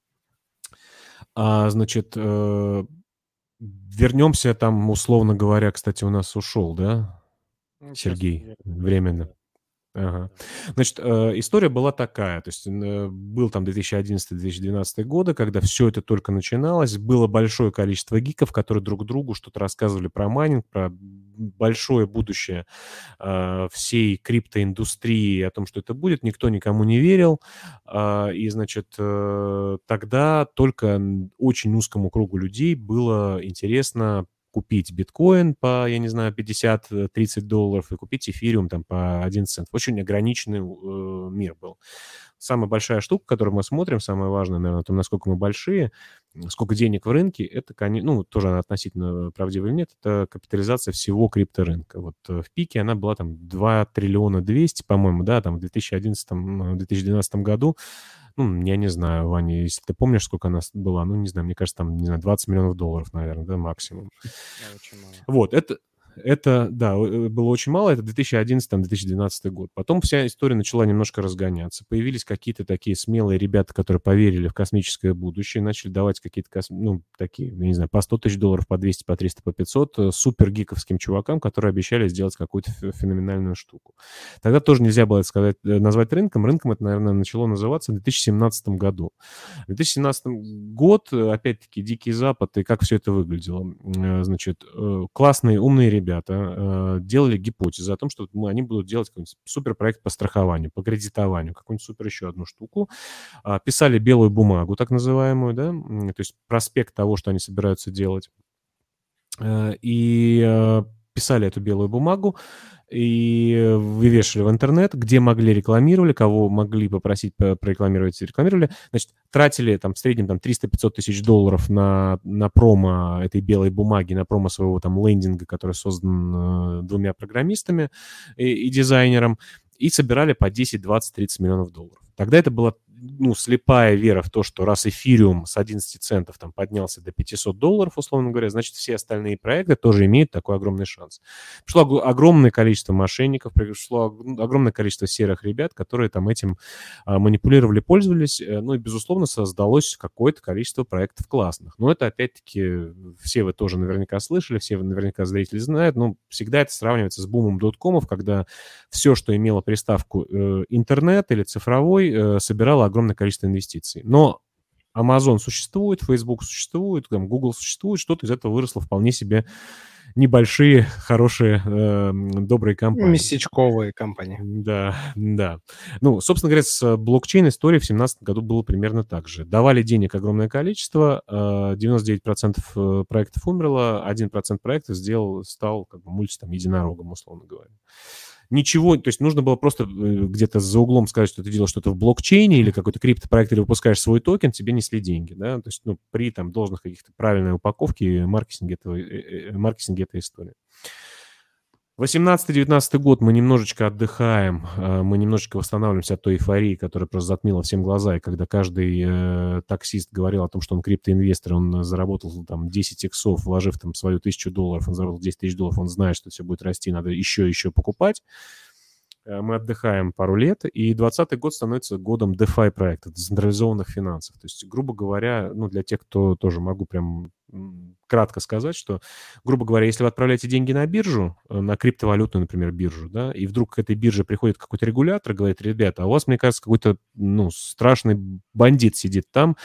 Speaker 3: А, значит, э, вернемся там, условно говоря, кстати, у нас ушел, да,
Speaker 2: Ну, сейчас
Speaker 3: Сергей,
Speaker 2: вернемся,
Speaker 3: временно.
Speaker 2: да.
Speaker 3: Ага.
Speaker 2: Да.
Speaker 3: Значит, э, история была такая, то есть э, был там две тысячи одиннадцатый - две тысячи двенадцатый годы, когда все это только начиналось, было большое количество гиков, которые друг другу что-то рассказывали про майнинг, про большое будущее э, всей криптоиндустрии, о том, что это будет, никто никому не верил. Э, и, значит, э, тогда только очень узкому кругу людей было интересно купить биткоин по, я не знаю, пятьдесят-тридцать долларов и купить эфириум там по один цент. Очень ограниченный э, мир был. Самая большая штука, которую мы смотрим, самое важное, наверное, то, насколько мы большие, сколько денег в рынке, это, ну, тоже она относительно правдива или нет, это капитализация всего крипторынка. Вот в пике она была там два триллиона двести, по-моему, да, там в две тысячи одиннадцатом - две тысячи двенадцатом году. Ну, я не знаю, Ваня, если ты помнишь, сколько она была, ну, не знаю, мне кажется, там, не знаю, двадцать миллионов долларов, наверное, да, максимум.
Speaker 2: Да, очень мало.
Speaker 3: Вот, это... Это, да, было очень мало, это две тысячи одиннадцатый - две тысячи двенадцатый год. Потом вся история начала немножко разгоняться. Появились какие-то такие смелые ребята, которые поверили в космическое будущее, начали давать какие-то, кос... ну, такие, я не знаю, по сто тысяч долларов, по двести, по триста, по пятьсот супер-гиковским чувакам, которые обещали сделать какую-то феноменальную штуку. Тогда тоже нельзя было это сказать, назвать рынком. Рынком это, наверное, начало называться в две тысячи семнадцатом году. В две тысячи семнадцатом год, опять-таки, Дикий Запад, и как все это выглядело. Значит, классные, умные ребята, ребята делали гипотезы о том, что мы, они будут делать какой-нибудь суперпроект по страхованию, по кредитованию, какую-нибудь супер еще одну штуку. Писали белую бумагу, так называемую, да, то есть проспект того, что они собираются делать. И писали эту белую бумагу и вывешивали в интернет, где могли рекламировали, кого могли попросить прорекламировать, рекламировали. Значит, тратили там в среднем там триста-пятьсот тысяч долларов на, на промо этой белой бумаги, на промо своего там лендинга, который создан э, двумя программистами и, и дизайнером, и собирали по десять, двадцать, тридцать миллионов долларов. Тогда это была, ну, слепая вера в то, что раз эфириум с одиннадцати центов там поднялся до пятисот долларов, условно говоря, значит, все остальные проекты тоже имеют такой огромный шанс. Пришло огромное количество мошенников, пришло огромное количество серых ребят, которые там этим а, манипулировали, пользовались, ну и, безусловно, создалось какое-то количество проектов классных. Но это, опять-таки, все вы тоже наверняка слышали, все вы наверняка зрители знают, но всегда это сравнивается с бумом доткомов, когда все, что имело приставку э, интернет или цифровой, э, собирало огромное количество инвестиций. Но Amazon существует, Facebook существует, там, Google существует, что-то из этого выросло вполне себе небольшие, хорошие, э, добрые компании.
Speaker 1: Местечковые компании.
Speaker 3: Да, да. Ну, собственно говоря, с блокчейн-историей в две тысячи семнадцатом году было примерно так же. Давали денег огромное количество, девяносто девять процентов проектов умерло, один процент проектов сделал, стал как бы мульти, там, единорогом, условно говоря. Ничего, то есть нужно было просто где-то за углом сказать, что ты делаешь что-то в блокчейне или какой-то криптопроект, или выпускаешь свой токен, тебе несли деньги, да, то есть, ну, при там должных каких-то правильной упаковке маркетинге этого, маркетинге этой истории. восемнадцатый-девятнадцатый год мы немножечко отдыхаем, мы немножечко восстанавливаемся от той эйфории, которая просто затмила всем глаза, и когда каждый э, таксист говорил о том, что он криптоинвестор, он заработал там десять иксов, вложив там свою тысячу долларов, он заработал десять тысяч долларов, он знает, что все будет расти, надо еще и еще покупать. Мы отдыхаем пару лет, и двадцатый год становится годом DeFi проектов, децентрализованных финансов. То есть, грубо говоря, ну, для тех, кто тоже могу прям кратко сказать, что, грубо говоря, если вы отправляете деньги на биржу, на криптовалютную, например, биржу, да, и вдруг к этой бирже приходит какой-то регулятор, говорит: ребята, а у вас, мне кажется, какой-то, ну, страшный бандит сидит там,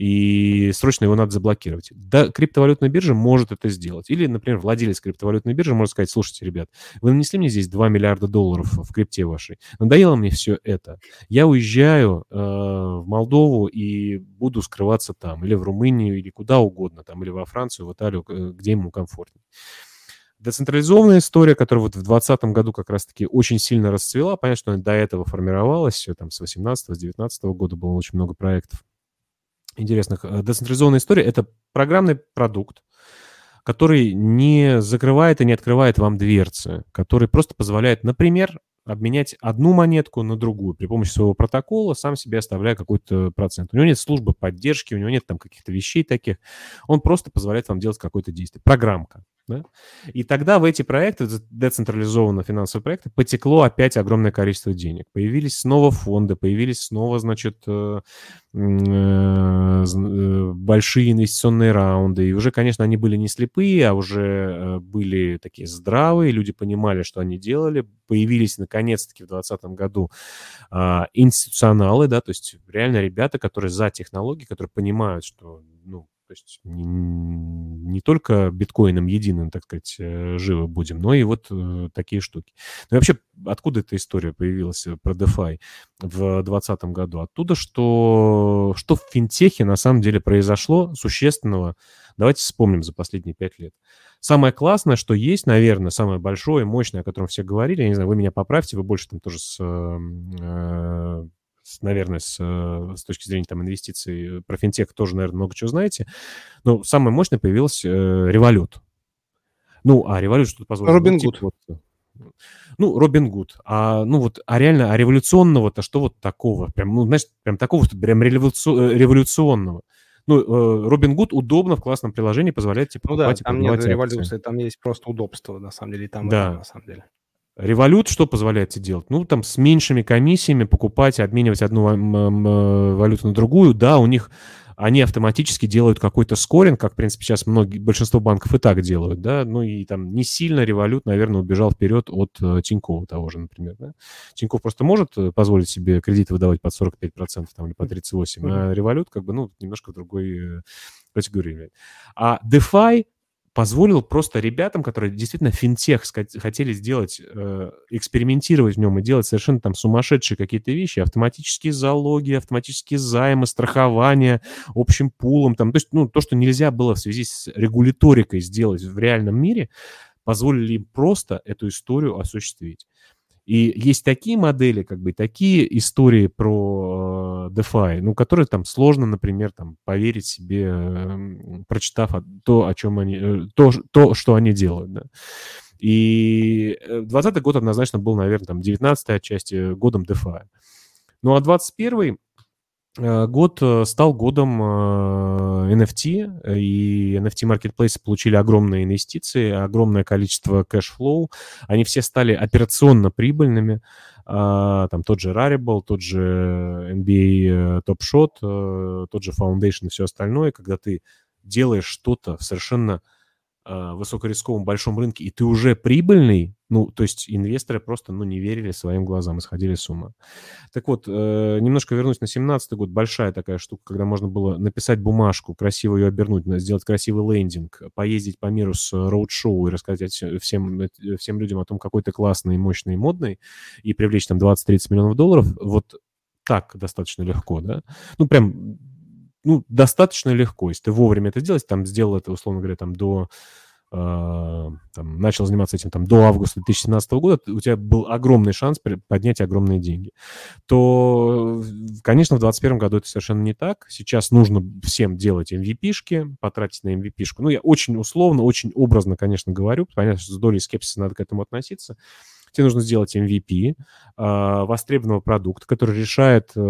Speaker 3: и срочно его надо заблокировать. Да, криптовалютная биржа может это сделать. Или, например, владелец криптовалютной биржи может сказать: слушайте, ребят, вы нанесли мне здесь два миллиарда долларов в крипте вашей, надоело мне все это, я уезжаю э, в Молдову и буду скрываться там, или в Румынию, или куда угодно, там, или во Францию, в Италию, где ему комфортнее. Децентрализованная история, которая вот в двадцатом году как раз-таки очень сильно расцвела, понятно, что она до этого формировалась, все там с восемнадцатого, с девятнадцатого года было очень много проектов интересных. Децентрализованная история — это программный продукт, который не закрывает и не открывает вам дверцы, который просто позволяет, например, обменять одну монетку на другую при помощи своего протокола, сам себе оставляя какой-то процент. У него нет службы поддержки, у него нет там каких-то вещей таких. Он просто позволяет вам делать какое-то действие. Программка. Да? И тогда в эти проекты, децентрализованные финансовые проекты, потекло опять огромное количество денег. Появились снова фонды, появились снова, значит, большие инвестиционные раунды. И уже, конечно, они были не слепые, а уже были такие здравые. Люди понимали, что они делали. Появились, наконец-таки, в двадцатом году институционалы, да, то есть реально ребята, которые за технологии, которые понимают, что, ну, то есть не только биткоином единым, так сказать, э, живы будем, но и вот э, такие штуки. Ну и вообще, откуда эта история появилась э, про DeFi в двадцатом году? Оттуда, что, что в финтехе на самом деле произошло существенного. Давайте вспомним за последние пять лет. Самое классное, что есть, наверное, самое большое, мощное, о котором все говорили, я не знаю, вы меня поправьте, вы больше там тоже с, э, с, наверное, с, с точки зрения там инвестиций про финтех тоже, наверное, много чего знаете, но самое мощное появилось э, Revolut. Ну, а Revolut что-то позволило?
Speaker 1: Robin
Speaker 3: Ну, типа
Speaker 1: Hood.
Speaker 3: вот, ну, Робин Гуд. А, ну, вот, а реально, а революционного-то что вот такого? Прям, ну, знаешь, прям такого, что прям революци- революционного. Ну, э, Робин Гуд удобно в классном приложении позволяет тебе
Speaker 1: Ну да,
Speaker 3: покупать и
Speaker 1: там нет
Speaker 3: продавать акции.
Speaker 1: революции, там есть просто удобство, на самом деле, и там, и там,
Speaker 3: Да.
Speaker 1: на самом деле.
Speaker 3: Revolut что позволяет тебе делать? Ну, там с меньшими комиссиями покупать, обменивать одну м, м, валюту на другую. Да, у них они автоматически делают какой-то скоринг, как, в принципе, сейчас многие, большинство банков и так делают, да, ну и там не сильно Revolut, наверное, убежал вперед от э, Тинькова того же, например, да. Тиньков просто может позволить себе кредиты выдавать под сорок пять процентов там, или по тридцать восемь процентов, а Revolut как бы, ну, немножко в другой категории. А DeFi позволил просто ребятам, которые действительно финтех хотели сделать, э, экспериментировать в нем и делать совершенно там сумасшедшие какие-то вещи, автоматические залоги, автоматические займы, страхование общим пулом, там, то есть, ну, то, что нельзя было в связи с регуляторикой сделать в реальном мире, позволили им просто эту историю осуществить. И есть такие модели, как бы, такие истории про э, DeFi, ну, которые там сложно, например, там, поверить себе, э, прочитав то, о чем они, э, то, то, что они делают, да. И двадцатый год однозначно был, наверное, там, девятнадцатый отчасти годом DeFi. Ну, а двадцать первый год стал годом эн эф ти, и эн эф ти-маркетплейсы получили огромные инвестиции, огромное количество кэшфлоу, они все стали операционно прибыльными, там тот же Rarible, тот же эн би эй Top Shot, тот же Foundation и все остальное, когда ты делаешь что-то в совершенно высокорисковом большом рынке, и ты уже прибыльный, ну, то есть инвесторы просто, ну, не верили своим глазам, исходили с ума. Так вот, э, немножко вернусь на семнадцатый год, большая такая штука, когда можно было написать бумажку, красиво ее обернуть, сделать красивый лендинг, поездить по миру с роуд-шоу и рассказать всем, всем людям о том, какой ты классный, мощный и модный, и привлечь там двадцать-тридцать миллионов долларов, вот так достаточно легко, да? Ну, прям... Ну, достаточно легко, если ты вовремя это сделаешь, там, сделал это, условно говоря, там, до, э, там, начал заниматься этим, там, до августа две тысячи семнадцатого года, у тебя был огромный шанс поднять огромные деньги, то, конечно, в двадцать первом году это совершенно не так. Сейчас нужно всем делать эм ви пи-шки, потратить на эм ви пи-шку. Ну, я очень условно, очень образно, конечно, говорю, понятно, что с долей скепсиса надо к этому относиться. Тебе нужно сделать эм ви пи, э, востребованного продукта, который решает, э,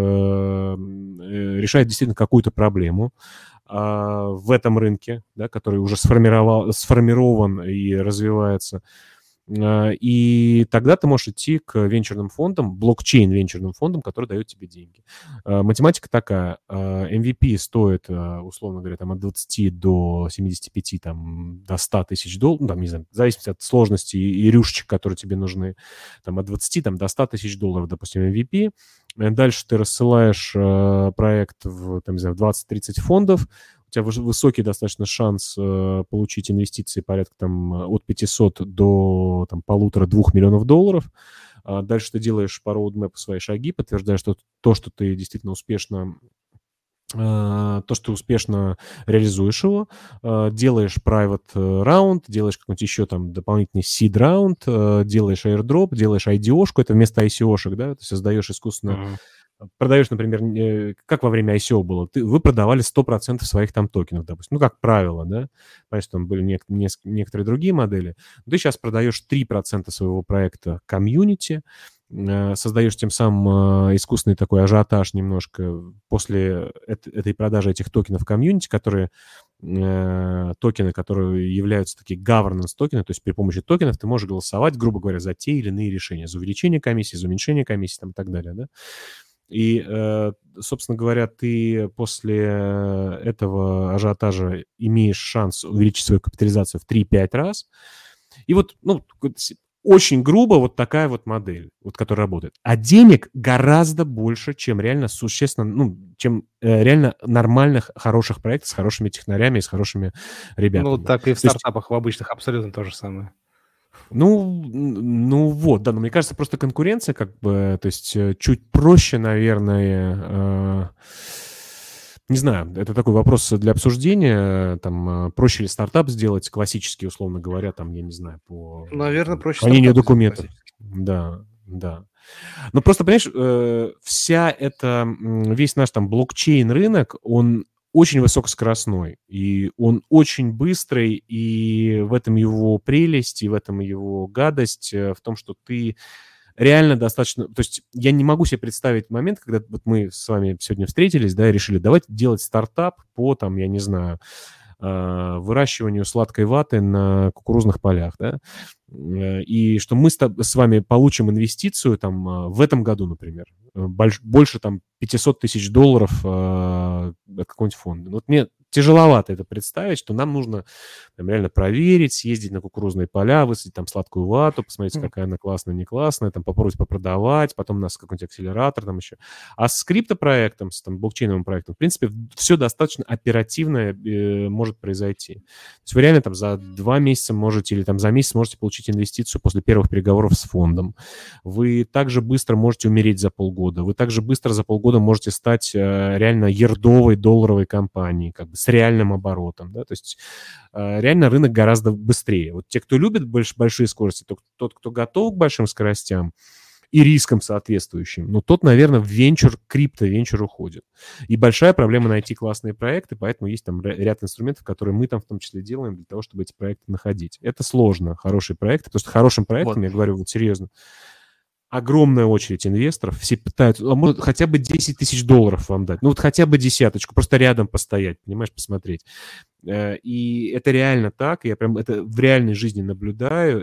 Speaker 3: решает действительно какую-то проблему э, в этом рынке, да, который уже сформировал, сформирован и развивается. И тогда ты можешь идти к венчурным фондам, блокчейн-венчурным фондам, которые дают тебе деньги. Математика такая. эм ви пи стоит, условно говоря, там, от двадцати до семидесяти пяти, там, до ста тысяч долларов, ну, там, не знаю, в зависимости от сложности и рюшечек, которые тебе нужны, там, от двадцати там, до ста тысяч долларов, допустим, эм ви пи. Дальше ты рассылаешь э, проект в, там, не знаю, в двадцать-тридцать фондов, у тебя высокий достаточно шанс э, получить инвестиции порядка там, от пятисот до там, полутора-двух миллионов долларов. А дальше ты делаешь по роудмэпу свои шаги, подтверждаешь, что то, что ты действительно успешно то, что ты успешно реализуешь его, делаешь private раунд, делаешь какой-нибудь еще там дополнительный seed раунд, делаешь airdrop, делаешь ай ди о-шку, это вместо ай си о-шек, да, ты создаешь искусственно, uh-huh. продаешь, например, как во время ай си о было, ты, вы продавали сто процентов своих там токенов, допустим, ну, как правило, да, понятно, что там были не, не, некоторые другие модели, но ты сейчас продаешь три процента своего проекта комьюнити, создаешь тем самым искусственный такой ажиотаж немножко после этой продажи этих токенов комьюнити, которые токены, которые являются такие governance токены, то есть при помощи токенов ты можешь голосовать, грубо говоря, за те или иные решения, за увеличение комиссии, за уменьшение комиссии там, и так далее, да. И, собственно говоря, ты после этого ажиотажа имеешь шанс увеличить свою капитализацию в три-пять раз. И вот, ну, очень грубо вот такая вот модель, вот, которая работает. А денег гораздо больше, чем реально существенно, ну, чем э, реально нормальных, хороших проектов с хорошими технарями и с хорошими ребятами.
Speaker 1: Ну, так и в
Speaker 3: То есть,
Speaker 1: стартапах в обычных абсолютно то же самое.
Speaker 3: ну, н- ну вот, да, но мне кажется, просто конкуренция как бы, то есть э, чуть проще, наверное, э, не знаю, это такой вопрос для обсуждения, там, э, проще ли стартап сделать, классический, условно говоря, там, я не знаю, по э,
Speaker 1: Наверное,
Speaker 3: там,
Speaker 1: проще
Speaker 3: хранению
Speaker 1: стартап сделать
Speaker 3: документов.
Speaker 1: классически.
Speaker 3: Да, да. Ну, просто, понимаешь, э, вся эта, м, весь наш там блокчейн-рынок, он очень высокоскоростной, и он очень быстрый, и в этом его прелесть, и в этом его гадость, э, в том, что ты реально достаточно... То есть я не могу себе представить момент, когда вот мы с вами сегодня встретились, да, и решили, давайте делать стартап по, там, я не знаю, э, выращиванию сладкой ваты на кукурузных полях, да, Э, и что мы с, тоб- с вами получим инвестицию там э, в этом году, например, э, больш- больше там пятьсот тысяч долларов э, от какого-нибудь фонда. Ну, вот мне тяжеловато это представить, что нам нужно там, реально проверить, съездить на кукурузные поля, высадить там сладкую вату, посмотреть,
Speaker 1: Мгм.
Speaker 3: какая она классная, не классная, там попробовать попродавать, потом у нас какой-нибудь акселератор там еще. А с криптопроектом, с там, блокчейновым проектом, в принципе, все достаточно оперативно э, может произойти. То есть вы реально там за два месяца можете или там за месяц можете получить инвестицию после первых переговоров с фондом. Вы также быстро можете умереть за полгода. Вы также быстро за полгода можете стать э, реально ердовой долларовой компанией, как бы с реальным оборотом. Да? То есть э, реально рынок гораздо быстрее. Вот те, кто любит больш- большие скорости, тот, тот, кто готов к большим скоростям, и рискам соответствующим, ну, тот, наверное, в венчур, крипто-венчур уходит. И большая проблема найти классные проекты, поэтому есть там ря- ряд инструментов, которые мы там в том числе делаем для того, чтобы эти проекты находить. Это сложно, хорошие проекты, потому что хорошим проектам,
Speaker 1: Вот.
Speaker 3: я говорю вот серьезно, огромная очередь инвесторов, все пытаются, а может, хотя бы десять тысяч долларов вам дать, ну, вот хотя бы десяточку, просто рядом постоять, понимаешь, посмотреть. Э, И это реально так, я прям это в реальной жизни наблюдаю,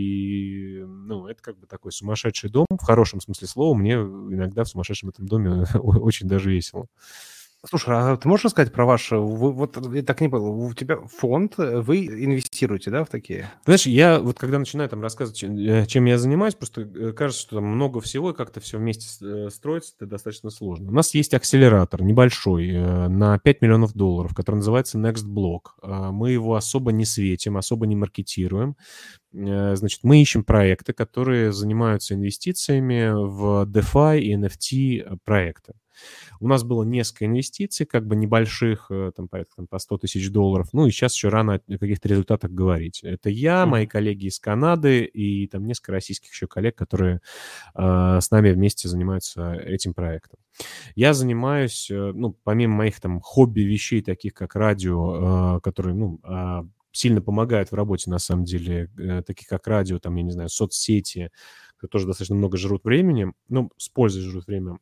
Speaker 3: и, ну, это как бы такой сумасшедший дом, в хорошем смысле слова, мне иногда в сумасшедшем этом доме очень даже весело.
Speaker 1: Слушай, а ты можешь рассказать про ваш... вы- Вот я так не понял, у тебя фонд, э, вы инвестируете, да, в такие?
Speaker 3: Знаешь, я вот когда начинаю там рассказывать, чем, э, чем я занимаюсь, просто э, кажется, что там много всего, и как-то все вместе с- э, строится, это достаточно сложно. У нас есть акселератор небольшой э, на пять миллионов долларов, который называется NextBlock. А, Мы его особо не светим, особо не маркетируем. Э, Значит, мы ищем проекты, которые занимаются инвестициями в DeFi и эн эф ти проекты. У нас было несколько инвестиций, как бы небольших, э, там, порядка там, по сто тысяч долларов. Ну, и сейчас еще рано о каких-то результатах говорить. Это я, мои
Speaker 1: Мгм.
Speaker 3: коллеги из Канады и там несколько российских еще коллег, которые э, с нами вместе занимаются этим проектом. Я занимаюсь, э, ну, помимо моих там хобби-вещей, таких как радио, э, которые, ну, а, сильно помогают в работе, на самом деле, э, таких как радио, там, я не знаю, соцсети, которые тоже достаточно много жрут времени, ну, с пользой жрут время.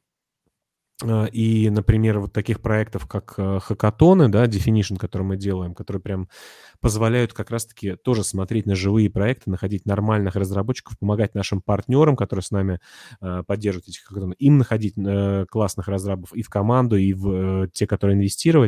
Speaker 3: А, И, например, вот таких проектов, как э, хакатоны, да, Definition, который мы делаем, которые прям позволяют как раз-таки тоже смотреть на живые проекты, находить нормальных разработчиков, помогать нашим партнерам, которые с нами э, поддерживают эти хакатоны, им находить э, классных разрабов и в команду, и в э, те, которые инвестировать.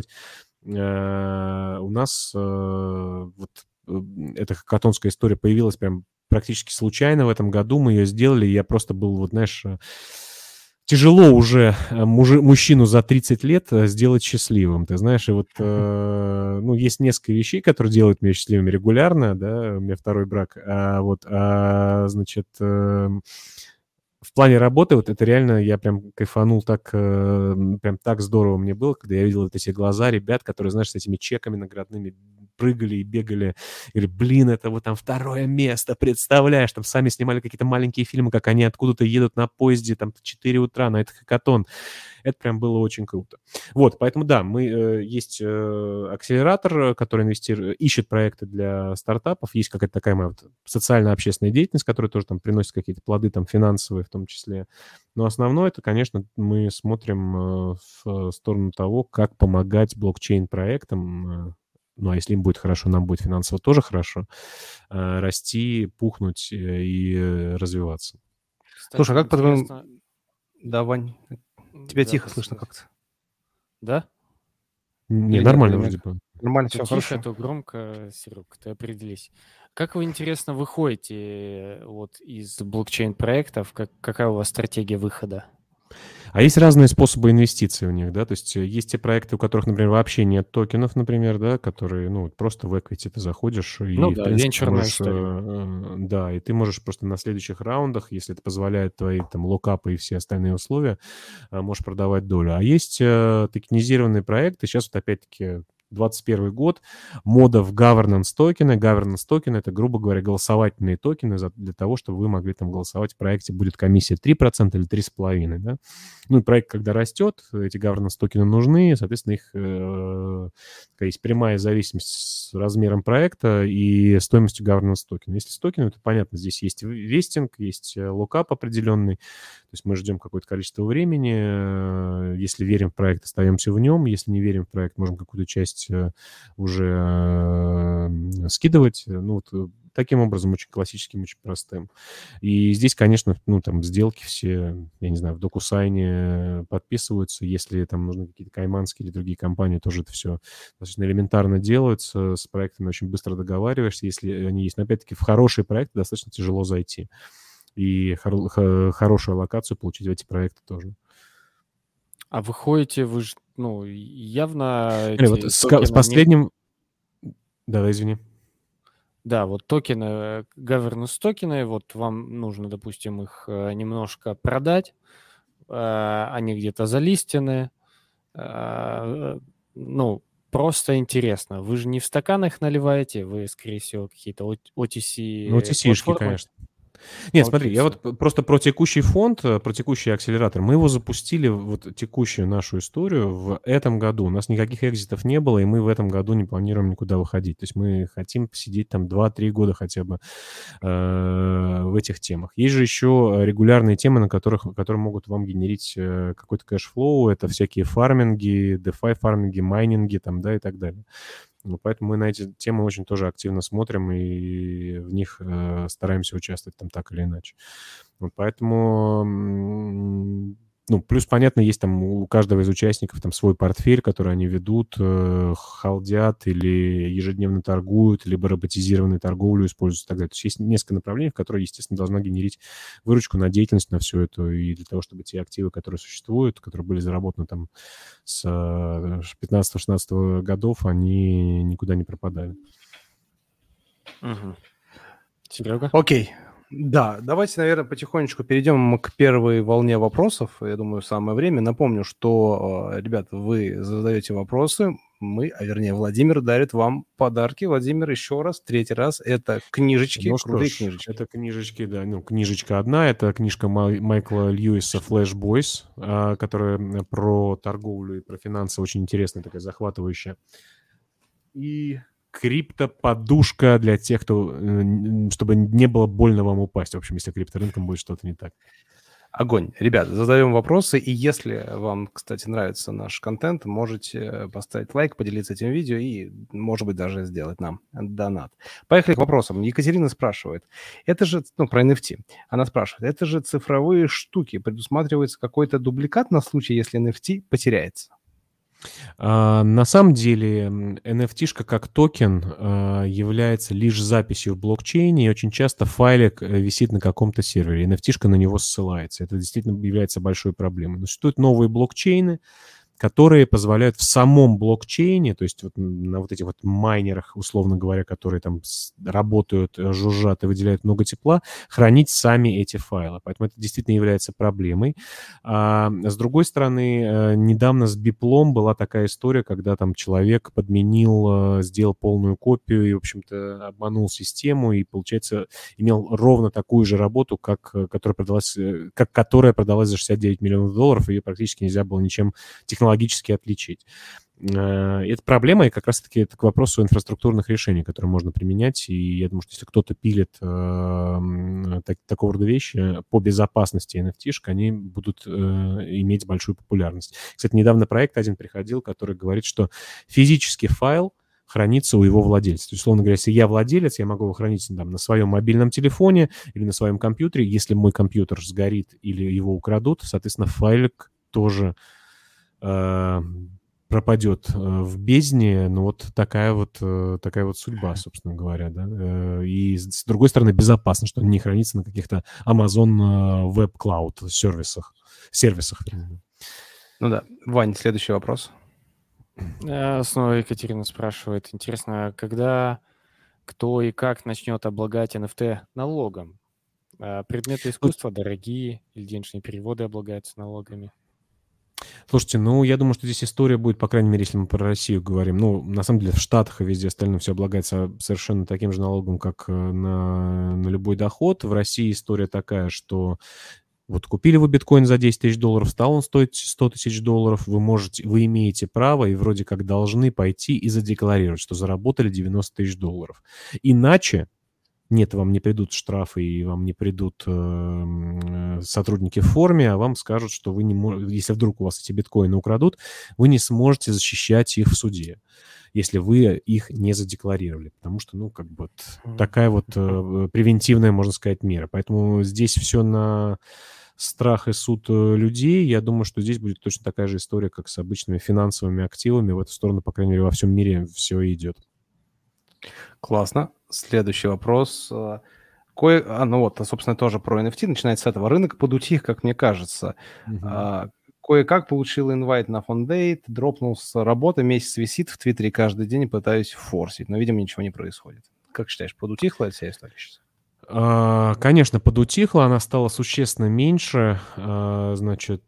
Speaker 3: Э, У нас э, вот э, эта хакатонская история появилась прям практически случайно в этом году. Мы ее сделали, и я просто был, вот знаешь, э, тяжело уже э, мужи- мужчину за тридцать лет э, сделать счастливым, ты знаешь, и вот, э, ну, есть несколько вещей, которые делают меня счастливым регулярно, да, у меня второй брак, а вот, а, значит, эм, в плане работы вот это реально я прям кайфанул так, э, прям так здорово мне было, когда я видел вот эти глаза ребят, которые, знаешь, с этими чеками наградными прыгали и бегали. И говорю, блин, это вот там второе место, представляешь, там сами снимали какие-то маленькие фильмы, как они откуда-то едут на поезде, там, в четыре утра на этот хакатон. Это прям было очень круто. Вот, поэтому да, мы, э, есть э, акселератор, э, который инвестирует, ищет проекты для стартапов, есть какая-то такая моя вот социально-общественная деятельность, которая тоже там приносит какие-то плоды, там, финансовые в том числе. Но основное это, конечно, мы смотрим э, в сторону того, как помогать блокчейн-проектам, э, ну, а если им будет хорошо, нам будет финансово тоже хорошо, э, расти, пухнуть э, и э, развиваться.
Speaker 1: Слушай,
Speaker 2: Кстати,
Speaker 1: а как по-твоему...
Speaker 2: интересно...
Speaker 1: Да, Вань, тебя
Speaker 2: Да,
Speaker 1: тихо слышно
Speaker 2: спасибо.
Speaker 1: как-то.
Speaker 2: Да?
Speaker 3: Не,
Speaker 1: Или нет, или
Speaker 3: нормально
Speaker 1: нет?
Speaker 3: вроде бы.
Speaker 1: Нормально,
Speaker 2: То
Speaker 1: все
Speaker 2: тихо,
Speaker 1: хорошо.
Speaker 2: то громко, Серег, ты определись. как вы, интересно, выходите вот из блокчейн-проектов? Как, какая у вас стратегия выхода?
Speaker 3: А есть разные способы инвестиций у них, да, то есть есть те проекты, у которых, например, вообще нет токенов, например, да, которые, ну, просто в equity ты заходишь и,
Speaker 2: Ну
Speaker 3: в
Speaker 2: да,
Speaker 3: принципе,
Speaker 2: венчурная
Speaker 3: можешь,
Speaker 2: история.
Speaker 3: э, да, и ты можешь просто на следующих раундах, если это позволяет твои там локапы и все остальные условия, э, можешь продавать долю. А есть э, токенизированные проекты, сейчас вот опять-таки двадцать первый год, мода в governance токены. Governance токены — это, грубо говоря, голосовательные токены за- для того, чтобы вы могли там голосовать в проекте, будет комиссия три процента или три целых пять десятых, да. Ну, и проект, когда растет, эти governance токены нужны, соответственно, их э, такая есть прямая зависимость с размером проекта и стоимостью governance токена. Если с токеном, то понятно, здесь есть вестинг, есть э, локап определенный, то есть мы ждем какое-то количество времени, э, если верим в проект, остаемся в нем, если не верим в проект, можем какую-то часть э, уже э, скидывать. Ну, вот э, таким образом, очень классическим, очень простым. И здесь, конечно, ну, там сделки все, я не знаю, в DocuSign подписываются. Если там нужны какие-то кайманские или другие компании, тоже это все достаточно элементарно делается. С проектами очень быстро договариваешься, если они есть. Но, опять-таки, в хорошие проекты достаточно тяжело зайти. И хор- хо- хорошую локацию получить в эти проекты тоже.
Speaker 2: А выходите, вы же, ну, явно
Speaker 3: Смотри, вот
Speaker 2: эти
Speaker 3: с, ка- с
Speaker 2: токены не...
Speaker 3: последним... Да, извини.
Speaker 2: Да, вот токены, э, governance токены, вот вам нужно, допустим, их э, немножко продать, э, они где-то залистены, э, ну, просто интересно. Вы же не в стаканах наливаете, вы, скорее всего, какие-то о-
Speaker 3: Ну,
Speaker 2: OTC
Speaker 3: ти си-шки,
Speaker 2: платформы.
Speaker 3: конечно. Нет, смотри,
Speaker 2: Окей,
Speaker 3: я
Speaker 2: все.
Speaker 3: вот п- просто про текущий фонд, э, про текущий акселератор. Мы его запустили, вот текущую нашу историю, в этом году. У нас никаких экзитов не было, и мы в этом году не планируем никуда выходить. То есть мы хотим посидеть там два-три года хотя бы э, в этих темах. Есть же еще регулярные темы, на которых, которые могут вам генерить э, какой-то кэшфлоу. Это всякие фарминги, DeFi фарминги, майнинги там, да, и так далее. Ну, поэтому мы на эти темы очень тоже активно смотрим и в них э, стараемся участвовать там так или иначе. Вот поэтому, м, ну, плюс, понятно, есть там у каждого из участников там свой портфель, который они ведут, э, халдят или ежедневно торгуют, либо роботизированную торговлю используют и так далее. То есть есть несколько направлений, в которые, естественно, должна генерить выручку на деятельность, на все это, и для того, чтобы те активы, которые существуют, которые были заработаны там с пятнадцатого-шестнадцатого годов, они никуда не пропадали.
Speaker 2: Угу. Серега?
Speaker 1: Окей. Да, давайте, наверное, потихонечку перейдем к первой волне вопросов. Я думаю, самое время. Напомню, что, э, ребята, вы задаете вопросы, мы, а вернее, Владимир дарит вам подарки. Владимир, еще раз, третий раз, это книжечки,
Speaker 3: Ну что
Speaker 1: крутые
Speaker 3: ж,
Speaker 1: книжечки.
Speaker 3: это книжечки, да, ну, книжечка одна, это книжка Май- Майкла Льюиса «Flash Boys», а, которая м, про торговлю и про финансы, очень интересная, такая захватывающая. И криптоподушка для тех, кто, э, н- чтобы не было больно вам упасть, в общем, если крипторынком будет что-то не так.
Speaker 1: Огонь. Ребят, задаем вопросы, и если вам, кстати, нравится наш контент, можете поставить лайк, поделиться этим видео и, может быть, даже сделать нам донат. Поехали к вопросам. Екатерина спрашивает, это же, ну, про эн эф ти. Она спрашивает, это же цифровые штуки, предусматривается какой-то дубликат на случай, если эн эф ти потеряется?
Speaker 3: А, на самом деле м, эн эф ти-шка как токен а, является лишь записью в блокчейне, и очень часто файлик э, висит на каком-то сервере, эн эф ти-шка на него ссылается. Это действительно является большой проблемой. Но существуют новые блокчейны, которые позволяют в самом блокчейне, то есть вот на вот этих вот майнерах, условно говоря, которые там с- работают, э, жужжат и выделяют много тепла, хранить сами эти файлы. Поэтому это действительно является проблемой. А, с другой стороны, э, недавно с Биплом была такая история, когда там человек подменил, э, сделал полную копию и, в общем-то, обманул систему и, получается, имел ровно такую же работу, как, э, которая продалась, э, как которая продалась за шестьдесят девять миллионов долларов, и ее практически нельзя было ничем технологически отличить. Э, Это проблема, и как раз-таки это к вопросу инфраструктурных решений, которые можно применять. И я думаю, что если кто-то пилит э, м, так- такого рода вещи по безопасности эн эф ти-шек, они будут э, иметь большую популярность. Кстати, недавно проект один приходил, который говорит, что физический файл хранится у его владельца. То есть, условно говоря, если я владелец, я могу его хранить там, на своем мобильном телефоне или на своем компьютере. Если мой компьютер сгорит или его украдут, соответственно, файлик тоже э, пропадет в бездне, ну вот такая вот, такая вот судьба, собственно говоря, да. И с другой стороны, безопасно, что он не хранится на каких-то Amazon Web Cloud сервисах. сервисах.
Speaker 1: Ну да. Вань, следующий вопрос.
Speaker 2: Снова Екатерина спрашивает. Интересно, когда, кто и как начнет облагать эн эф ти налогом? Предметы искусства дорогие или денежные переводы облагаются налогами?
Speaker 3: Слушайте, ну, я думаю, что здесь история будет, по крайней мере, если мы про Россию говорим. Ну, на самом деле, в Штатах и везде остальное все облагается совершенно таким же налогом, как на, на любой доход. В России история такая, что вот купили вы биткоин за десять тысяч долларов, стал он стоить сто тысяч долларов, вы можете, вы имеете право и вроде как должны пойти и задекларировать, что заработали девяносто тысяч долларов. Иначе нет, вам не придут штрафы и вам не придут э, сотрудники в форме, а вам скажут, что вы не можете, если вдруг у вас эти биткоины украдут, вы не сможете защищать их в суде, если вы их не задекларировали, потому что, ну, как бы вот такая вот э, превентивная, можно сказать, мера. Поэтому здесь все на страх и суд людей. Я думаю, что здесь будет точно такая же история, как с обычными финансовыми активами. В эту сторону, по крайней мере, во всем мире все идет.
Speaker 1: Классно. Следующий вопрос. Кое... А, ну вот, собственно, тоже про эн эф ти. Начинается с этого. Рынок подутих, как мне кажется.
Speaker 3: Угу.
Speaker 1: А, кое-как получил инвайт на фондейт, дропнул с работы, месяц висит в Твиттере каждый день и пытаюсь форсить, но, видимо, ничего не происходит. Как считаешь, подутихла эта вся история сейчас?
Speaker 3: А, конечно, подутихла, она стала существенно меньше. А, значит...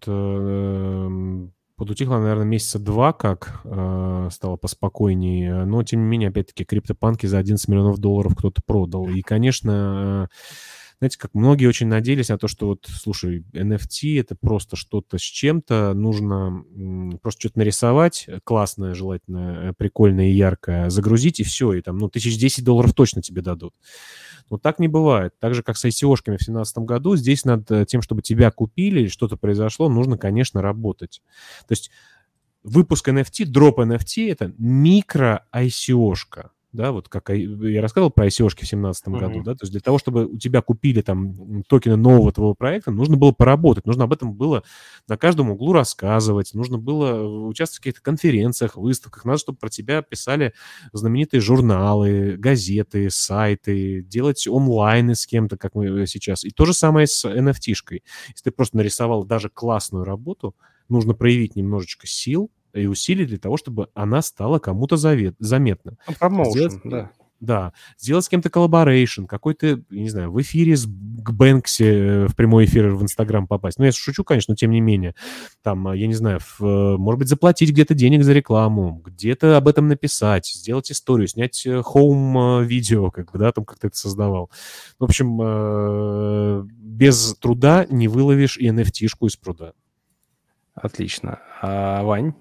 Speaker 3: Подутихла, наверное, месяца два, как э, стало поспокойнее. Но, тем не менее, опять-таки, криптопанки за одиннадцать миллионов долларов кто-то продал. И, конечно, э, знаете, как многие очень надеялись на то, что вот, слушай, эн эф ти — это просто что-то с чем-то. Нужно м, просто что-то нарисовать классное, желательно прикольное и яркое, загрузить, и все. И там, ну, тысяч десять долларов точно тебе дадут. Но так не бывает. Так же, как с ай си о-шками в две тысячи семнадцатом году, здесь над тем, чтобы тебя купили или что-то произошло, нужно, конечно, работать. То есть выпуск эн эф ти, дроп эн эф ти — это микро-ай си о-шка. Да, вот как я рассказывал про ай си о-шки в две тысячи семнадцатом uh-huh. году, да, то есть для того, чтобы у тебя купили там токены нового твоего проекта, нужно было поработать, нужно об этом было на каждом углу рассказывать, нужно было участвовать в каких-то конференциях, выставках, надо, чтобы про тебя писали знаменитые журналы, газеты, сайты, делать онлайны с кем-то, как мы сейчас. И то же самое с эн эф ти-шкой. Если ты просто нарисовал даже классную работу, нужно проявить немножечко сил и усилий для того, чтобы она стала кому-то завет, заметна.
Speaker 1: Промоушен, да.
Speaker 3: Да, сделать с кем-то коллаборейшн, какой-то, не знаю, в эфире с, к Бэнкси в прямой эфир в Инстаграм попасть. Ну, я шучу, конечно, но тем не менее. Там, я не знаю, в, может быть, заплатить где-то денег за рекламу, где-то об этом написать, сделать историю, снять хоум-видео, как бы, да, там как ты это создавал. В общем, без труда не выловишь и эн эф ти-шку из пруда.
Speaker 1: Отлично. А, Вань?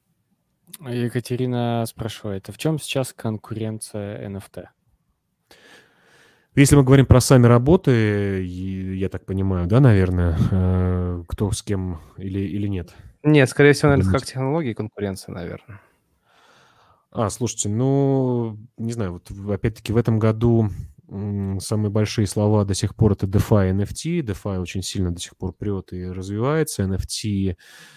Speaker 2: Екатерина спрашивает, а в чем сейчас конкуренция эн эф ти?
Speaker 3: Если мы говорим про сами работы, я так понимаю, да, наверное, кто с кем или, или нет?
Speaker 1: Нет, скорее всего, наверное, как технологии конкуренция, наверное.
Speaker 3: А, слушайте, ну, не знаю, вот опять-таки в этом году самые большие слова до сих пор это DeFi и эн эф ти. DeFi очень сильно до сих пор прет и развивается. эн эф ти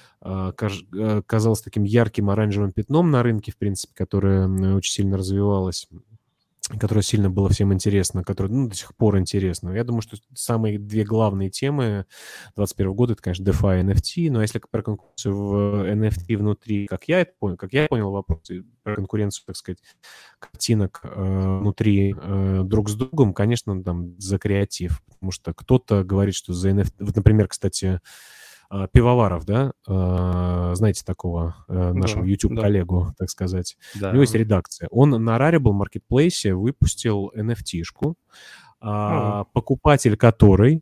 Speaker 3: казалось таким ярким оранжевым пятном на рынке, в принципе, которое очень сильно развивалось, которое сильно было всем интересно, которое, ну, до сих пор интересно. Я думаю, что самые две главные темы двадцать первого года — это, конечно, DeFi и эн эф ти, но если про конкуренцию в эн эф ти внутри, как я это понял, как я понял вопрос, про конкуренцию, так сказать, картинок э, внутри э, друг с другом, конечно, там за креатив, потому что кто-то говорит, что за эн эф ти, вот, например, кстати, Пивоваров, да, знаете такого нашего да, YouTube-коллегу, да. так сказать. Да. У него есть редакция. Он на Rarible Marketplace выпустил эн эф ти-шку, а. покупатель которой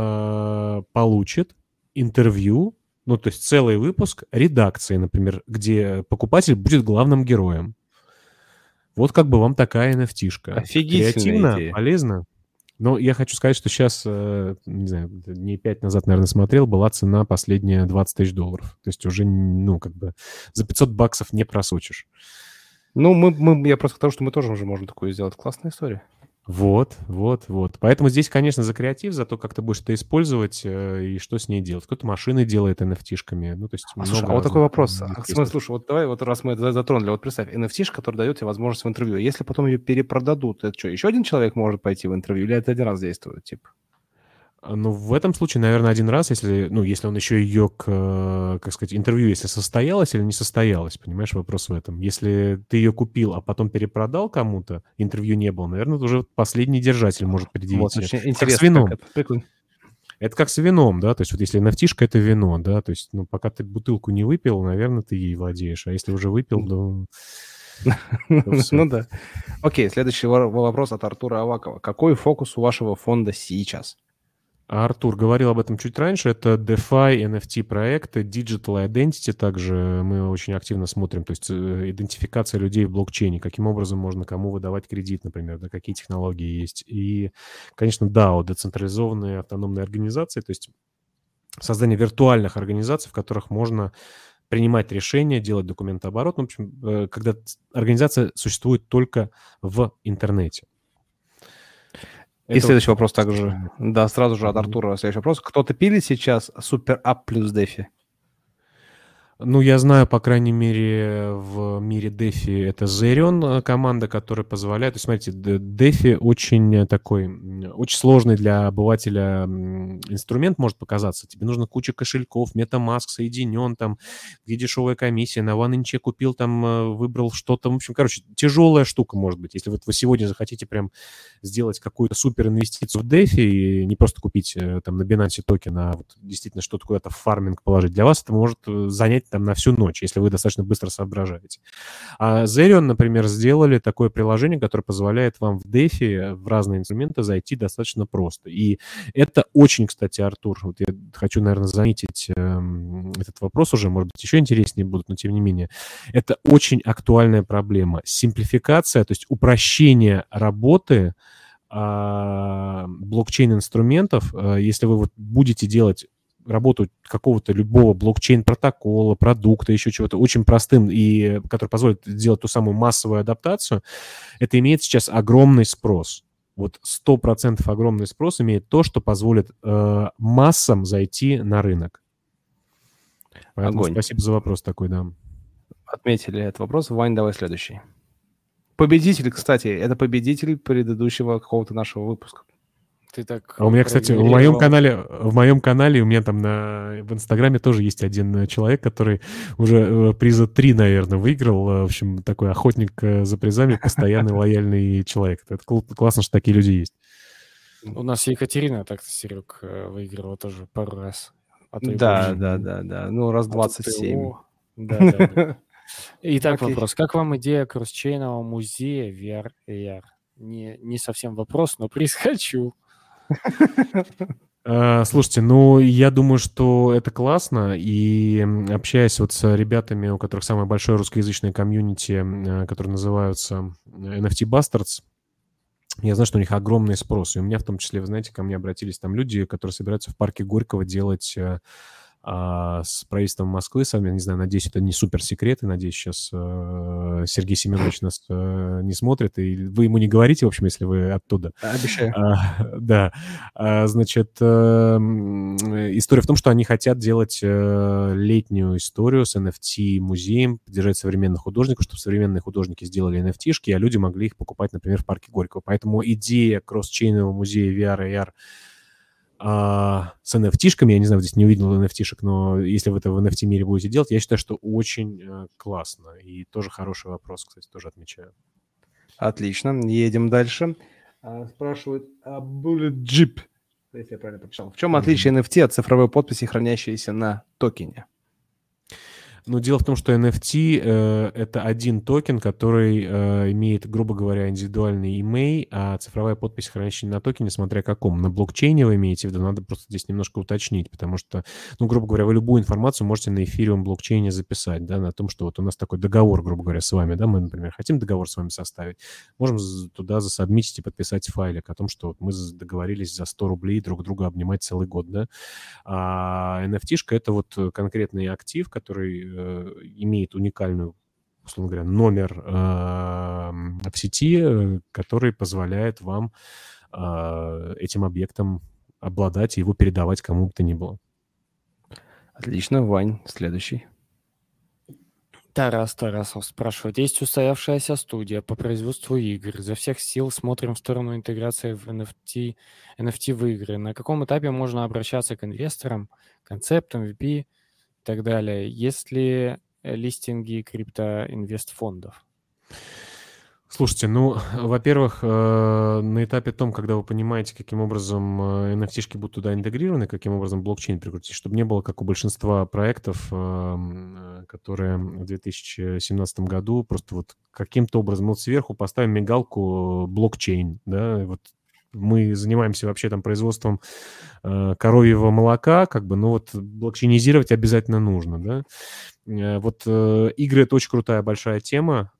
Speaker 3: получит интервью, ну, то есть целый выпуск редакции, например, где покупатель будет главным героем. Вот как бы вам такая эн эф ти-шка.
Speaker 1: Офигительная
Speaker 3: Креативно,
Speaker 1: идея.
Speaker 3: полезно. Но я хочу сказать, что сейчас, не знаю, дней пять назад, наверное, смотрел, была цена последняя двадцать тысяч долларов. То есть уже, ну, как бы за пятьсот баксов не просочишь.
Speaker 1: Ну, мы, мы, я просто к тому, что мы тоже уже можем такое сделать. Классная история.
Speaker 3: Вот, вот, вот. Поэтому здесь, конечно, за креатив, за то, как ты будешь это использовать э, и что с ней делать. Кто-то машины делает эн эф ти-шками, ну, то есть
Speaker 1: А слушай,
Speaker 3: много
Speaker 1: а вот такой
Speaker 3: разных
Speaker 1: вопрос.
Speaker 3: м,
Speaker 1: А,
Speaker 3: use
Speaker 1: смотри,
Speaker 3: cases.
Speaker 1: слушай, вот давай, вот раз мы это затронули, вот представь, эн эф ти, который дает тебе возможность в интервью. Если потом ее перепродадут, это что, еще один человек может пойти в интервью или это один раз действует, типа?
Speaker 3: А, Ну, в этом случае, наверное, один раз, если, ну, если он еще ее к, э, как сказать, интервью, если состоялось или не состоялось, понимаешь, вопрос в этом. Если ты ее купил, а потом перепродал кому-то, интервью не было, наверное, это уже последний держатель может предъявить
Speaker 1: Вот,
Speaker 3: тебе.
Speaker 1: очень
Speaker 3: Это как с
Speaker 1: интересно, как
Speaker 3: вином.
Speaker 1: это. Прикольно.
Speaker 3: Это как с вином, да, то есть вот если эн эф ти-шка — это вино, да, то есть, ну, пока ты бутылку не выпил, наверное, ты ей владеешь, а если уже выпил, то, то все.
Speaker 1: Ну да. Окей, следующий вор- вопрос от Артура Авакова. Какой фокус у вашего фонда сейчас?
Speaker 3: А Артур говорил об этом чуть раньше. Это DeFi, эн эф ти-проекты, Digital Identity также мы очень активно смотрим. То есть э, идентификация людей в блокчейне, каким образом можно кому выдавать кредит, например, да, какие технологии есть. И, конечно, дао, децентрализованные автономные организации, то есть создание виртуальных организаций, в которых можно принимать решения, делать документооборот. Ну, в общем, э, когда ц- организация существует только в интернете.
Speaker 1: И
Speaker 3: Это вот
Speaker 1: следующий вопрос
Speaker 3: фокус
Speaker 1: также.
Speaker 3: основной.
Speaker 1: Да, сразу же от
Speaker 3: Мгм.
Speaker 1: Артура следующий вопрос. Кто-то пилит сейчас Супер Ап плюс Дефи?
Speaker 3: Ну, я знаю, по крайней мере, в мире DeFi это Zerion э, команда, которая позволяет... То есть, смотрите, д- DeFi очень э, такой, м, очень сложный для обывателя м, инструмент может показаться. Тебе нужно куча кошельков, MetaMask соединен, там, где дешевая комиссия, на OneInch купил, там, э, выбрал что-то. В общем, короче, тяжелая штука может быть. Если вот вы сегодня захотите прям сделать какую-то супер инвестицию в DeFi и не просто купить э, там на Binance токен, а вот действительно что-то куда-то в фарминг положить, для вас это может э, занять там на всю ночь, если вы достаточно быстро соображаете. А Zerion, например, сделали такое приложение, которое позволяет вам в DeFi в разные инструменты зайти достаточно просто. И это очень, кстати, Артур, вот я хочу, наверное, заметить эм, этот вопрос уже, может быть, еще интереснее будут, но тем не менее. Это очень актуальная проблема. Симплификация, то есть упрощение работы а, блокчейн-инструментов, а, если вы вот будете делать работу какого-то любого блокчейн-протокола, продукта, еще чего-то очень простым, и который позволит сделать ту самую массовую адаптацию, это имеет сейчас огромный спрос. Вот сто процентов огромный спрос имеет то, что позволит э, массам зайти на рынок. Поэтому
Speaker 1: Огонь.
Speaker 3: спасибо за вопрос такой, да.
Speaker 1: Отметили этот вопрос. Вань, давай следующий. Победитель, кстати, это победитель предыдущего какого-то нашего выпуска.
Speaker 2: Ты так
Speaker 3: А у меня, кстати, в моем
Speaker 2: проигнорировал.
Speaker 3: канале, в моем канале, у меня там на, в Инстаграме тоже есть один э, человек, который уже э, приза три, наверное, выиграл. Э, В общем, такой охотник э, за призами, постоянный лояльный человек. Это кл- классно, что такие люди есть.
Speaker 2: У нас Екатерина так-то, Серег, э, выигрывала тоже пару раз. А то и
Speaker 1: Да,
Speaker 2: больше.
Speaker 1: да, да, да. Ну, раз
Speaker 2: А тут
Speaker 1: двадцать
Speaker 2: ты,
Speaker 1: семь.
Speaker 2: о, да, да, да. Итак,
Speaker 1: Окей.
Speaker 2: вопрос. Как вам идея кросчейнового музея ви ар и эй ар? Не, не совсем вопрос, но приз хочу.
Speaker 3: Э, Слушайте, ну, я думаю, что это классно, и м, общаясь вот с ребятами, у которых самое большое русскоязычное комьюнити, м, э, которые называются эн эф ти Bastards, я знаю, что у них огромный спрос. И у меня в том числе, вы знаете, ко мне обратились там люди, которые собираются в парке Горького делать э, а, с правительством Москвы совместно. Не знаю, надеюсь, это не суперсекрет, и надеюсь, сейчас э, Сергей Семенович нас э, не смотрит, и вы ему не говорите, в общем, если вы оттуда.
Speaker 1: Обещаю.
Speaker 3: А, да. А, значит, э, м, история в том, что они хотят делать э, летнюю историю с эн эф ти-музеем, поддержать современных художников, чтобы современные художники сделали эн эф ти-шки, а люди могли их покупать, например, в парке Горького. Поэтому идея кросс-чейнового музея ви ар и эй ар а, с эн эф ти-шками, я не знаю, здесь не увидел эн эф ти-шек, но если вы это в эн эф ти-мире будете делать, я считаю, что очень э, классно. И тоже хороший вопрос, кстати, тоже отмечаю.
Speaker 1: Отлично. Едем дальше. А, Спрашивают а Bullet Jeep, если я правильно прочитал. В чем отличие эн эф ти от цифровой подписи, хранящейся на токене?
Speaker 3: Но дело в том, что эн эф ти э, — это один токен, который э, имеет, грубо говоря, индивидуальный имей, а цифровая подпись, хранящаяся на токене, смотря каком. На блокчейне вы имеете в виду, надо просто здесь немножко уточнить, потому что, ну, грубо говоря, вы любую информацию можете на эфириум блокчейне записать, да, на том, что вот у нас такой договор, грубо говоря, с вами, да, мы, например, хотим договор с вами составить, можем з- туда засабмитить и подписать файлик о том, что вот мы з- договорились за сто рублей друг друга обнимать целый год, да. А эн эф ти-шка — это вот конкретный актив, который э, имеет уникальную условно говоря, номер э, в сети, который позволяет вам э, этим объектом обладать и его передавать кому бы то ни было.
Speaker 1: Отлично, Вань, следующий.
Speaker 2: Тарас Тарасов спрашивает. Есть устоявшаяся студия по производству игр. Изо всех сил смотрим в сторону интеграции в эн эф ти, эн эф ти в игры. На каком этапе можно обращаться к инвесторам, концептам, ви пи и так далее? Есть ли листинги криптоинвестфондов?
Speaker 3: Слушайте, ну, во-первых, э, на этапе том, когда вы понимаете, каким образом э, эн эф ти-шки будут туда интегрированы, каким образом блокчейн прикрутить, чтобы не было, как у большинства проектов, э, м, которые в две тысячи семнадцатом году просто вот каким-то образом, вот сверху поставим мигалку блокчейн, да, вот мы занимаемся вообще там производством э, коровьего молока, как бы, но вот блокчейнизировать обязательно нужно, да. Э, Вот э, игры — это очень крутая большая тема.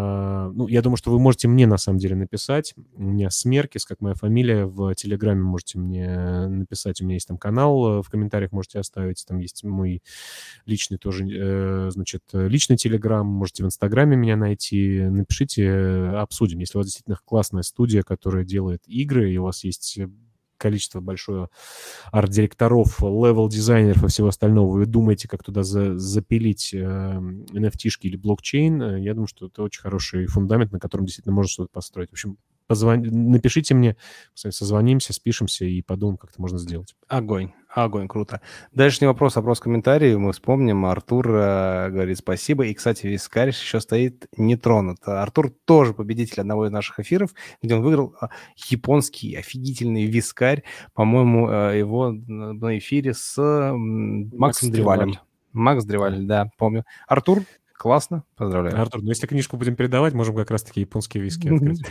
Speaker 3: А, Ну, я думаю, что вы можете мне на самом деле написать. У меня Смеркис, как моя фамилия, в Телеграме можете мне написать. У меня есть там канал, э, в комментариях можете оставить. Там есть мой личный тоже, э, значит, э, личный Телеграм. Можете в Инстаграме меня найти. Напишите, э, обсудим. Если у вас действительно классная студия, которая делает игры, и у вас есть э, количество большое арт-директоров, левел-дизайнеров и всего остального, вы думаете, как туда за, запилить э, эн эф ти-шки или блокчейн, э, я думаю, что это очень хороший фундамент, на котором действительно можно что-то построить. В общем, позвон... напишите мне, созвонимся, спишемся и подумаем, как это можно сделать.
Speaker 1: Огонь, огонь, круто. Дальше не вопрос, опрос комментарий. Мы вспомним. Артур э, говорит спасибо. И, кстати, Вискарь еще стоит не тронут. Артур тоже победитель одного из наших эфиров, где он выиграл э, японский офигительный Вискарь. По-моему, э, его на эфире с э, Максом Древалем. Макс Древаль, да, помню. Артур, классно, поздравляю.
Speaker 3: Артур, ну если книжку будем передавать, можем как раз-таки японские виски открыть.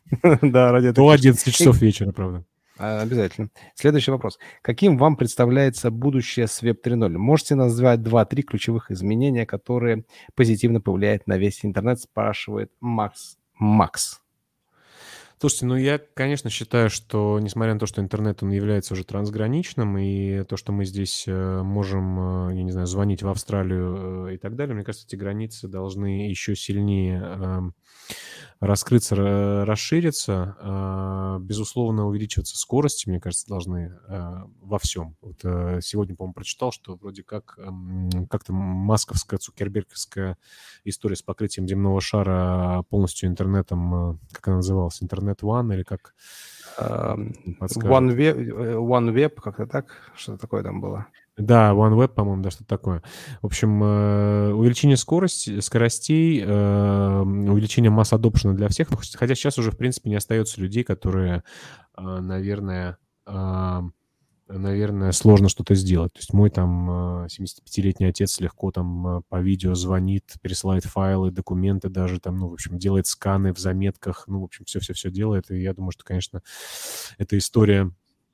Speaker 1: Да, ради этого.
Speaker 3: До одиннадцати часов вечера, правда.
Speaker 1: Обязательно. Следующий вопрос. Каким вам представляется будущее с веб три ноль? Можете назвать два-три ключевых изменения, которые позитивно повлияют на весь интернет, спрашивает Макс. Макс.
Speaker 3: Слушайте, ну я, конечно, считаю, что, несмотря на то, что интернет, он является уже трансграничным, и то, что мы здесь э, можем, э, я не знаю, звонить в Австралию э, и так далее, мне кажется, эти границы должны еще сильнее э, раскрыться, ра- расшириться. Э, безусловно, увеличиваться скорости, мне кажется, должны э, во всем. Вот э, сегодня, по-моему, прочитал, что вроде как эм, как-то масковская, цукерберговская история с покрытием земного шара полностью интернетом, э, как она называлась, интернет One или как подскажет.
Speaker 1: OneWeb, OneWeb, как-то так? Что-то такое там было.
Speaker 3: Да, OneWeb, по-моему, да, что-то такое. В общем, э, увеличение скорости, скоростей, э, увеличение масс адопшена для всех, хотя сейчас уже, в принципе, не остается людей, которые, э, наверное, э, наверное, сложно что-то сделать. То есть мой там э, семидесятипятилетний отец легко там э, по видео звонит, пересылает файлы, документы даже там, ну, в общем, делает сканы в заметках, ну, в общем, все-все-все делает. И я думаю, что, конечно, эта история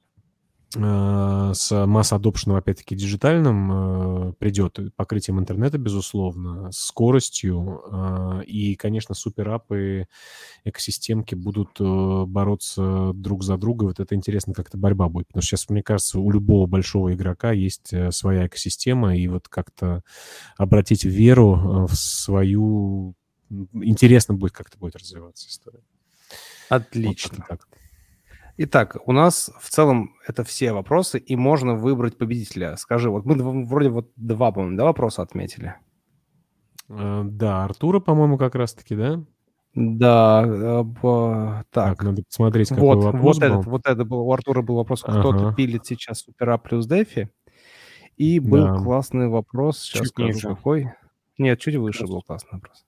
Speaker 3: э, с масс-адопшеном, опять-таки, диджитальным э, придет, покрытием интернета, безусловно, скоростью. Э, и, конечно, суперапы, экосистемки будут э, бороться друг за друга. Вот это интересно, как эта борьба будет. Потому что сейчас, мне кажется, у любого большого игрока есть э, своя экосистема, и вот как-то обратить веру э, в свою... Интересно будет, как это будет развиваться история.
Speaker 1: Отлично.
Speaker 3: Вот так.
Speaker 1: Итак, у нас в целом это все вопросы, и можно выбрать победителя. Скажи, вот мы вроде вот два, по-моему, да, вопроса отметили?
Speaker 3: Э, да, Артура, по-моему, как раз-таки, да?
Speaker 1: Да, э, по- так.
Speaker 3: Так, надо посмотреть, какой
Speaker 1: Вот,
Speaker 3: вопрос
Speaker 1: вот
Speaker 3: был.
Speaker 1: этот, вот это был, у Артура был вопрос, кто-то
Speaker 3: Ага.
Speaker 1: пилит сейчас Супера плюс Дефи, и был
Speaker 3: Да.
Speaker 1: классный вопрос, сейчас
Speaker 2: Чуть
Speaker 1: скажу
Speaker 2: ниже.
Speaker 1: какой. Нет, чуть выше
Speaker 2: Кросс-
Speaker 1: был классный вопрос.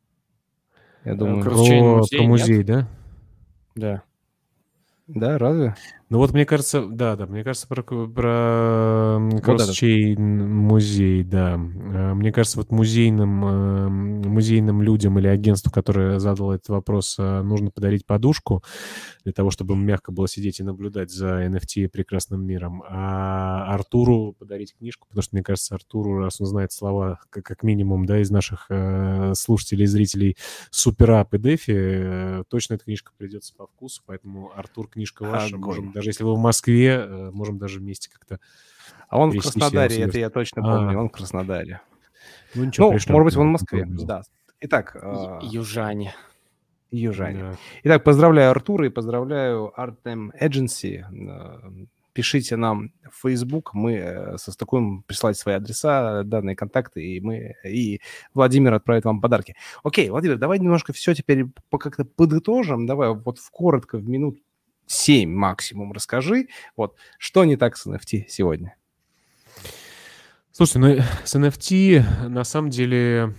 Speaker 1: Я
Speaker 2: Э,
Speaker 1: думаю,
Speaker 2: Кросс-чейн
Speaker 3: Про,
Speaker 2: музей,
Speaker 3: про
Speaker 2: нет?
Speaker 3: музей, да?
Speaker 2: Да.
Speaker 1: да, разве?
Speaker 3: Ну вот мне кажется, да, да, мне кажется, про, ку- про м,
Speaker 1: Вот этот.
Speaker 3: кросс-чейн музей, да. Э, Мне кажется, вот музейным, э, музейным людям или агентству, которое задало этот вопрос, э, нужно подарить подушку для того, чтобы им мягко было сидеть и наблюдать за эн эф ти прекрасным миром. А Артуру подарить книжку, потому что, мне кажется, Артуру, раз он знает слова, как, как минимум, да, из наших э, слушателей и зрителей Суперап и Дефи, э, точно эта книжка придется по вкусу, поэтому, Артур, книжка ваша.
Speaker 1: Огонь.
Speaker 3: Можем, даже если вы в Москве, э, можем даже вместе как-то
Speaker 1: А он в
Speaker 3: пересечься.
Speaker 1: Краснодаре,
Speaker 3: Я
Speaker 1: это я точно
Speaker 3: А.
Speaker 1: помню, он в Краснодаре.
Speaker 3: Ну ничего,
Speaker 1: Ну,
Speaker 3: пришлем
Speaker 1: может быть, он в
Speaker 3: куда-нибудь
Speaker 1: Москве,
Speaker 3: образом.
Speaker 1: да. Итак,
Speaker 2: Ю-
Speaker 1: а,
Speaker 2: Южане.
Speaker 1: южане.
Speaker 3: Да.
Speaker 1: Итак, поздравляю Артура и поздравляю Artem Agency. Э, Пишите нам в Facebook, мы э, состыкуем, присылайте свои адреса, данные контакты, и мы и Владимир отправит вам подарки. Окей, Владимир, давай немножко все теперь по- как-то подытожим. Давай вот в коротко, в минут семь максимум расскажи, вот, что не так с эн эф ти сегодня.
Speaker 3: Слушайте, ну с эн эф ти на самом деле,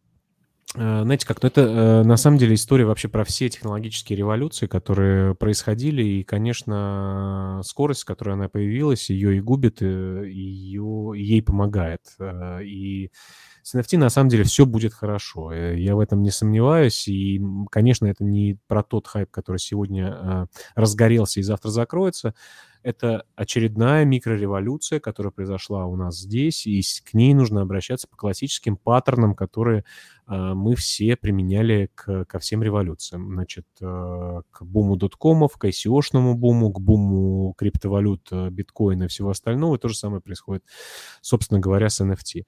Speaker 3: э, знаете как, ну это э, на самом деле история вообще про все технологические революции, которые происходили, и, конечно, скорость, с которой она появилась, ее и губит, э, и ее, и ей помогает. Э, И с эн эф ти на самом деле все будет хорошо. Э, Я в этом не сомневаюсь. И, м, конечно, это не про тот хайп, который сегодня э, разгорелся и завтра закроется. Это очередная микрореволюция, которая произошла у нас здесь, и с- к ней нужно обращаться по классическим паттернам, которые э, мы все применяли к- ко всем революциям. Значит, э, к буму доткомов, к ай си о-шному буму, к буму криптовалют, э, биткоина и всего остального. И то же самое происходит, собственно говоря, с эн эф ти.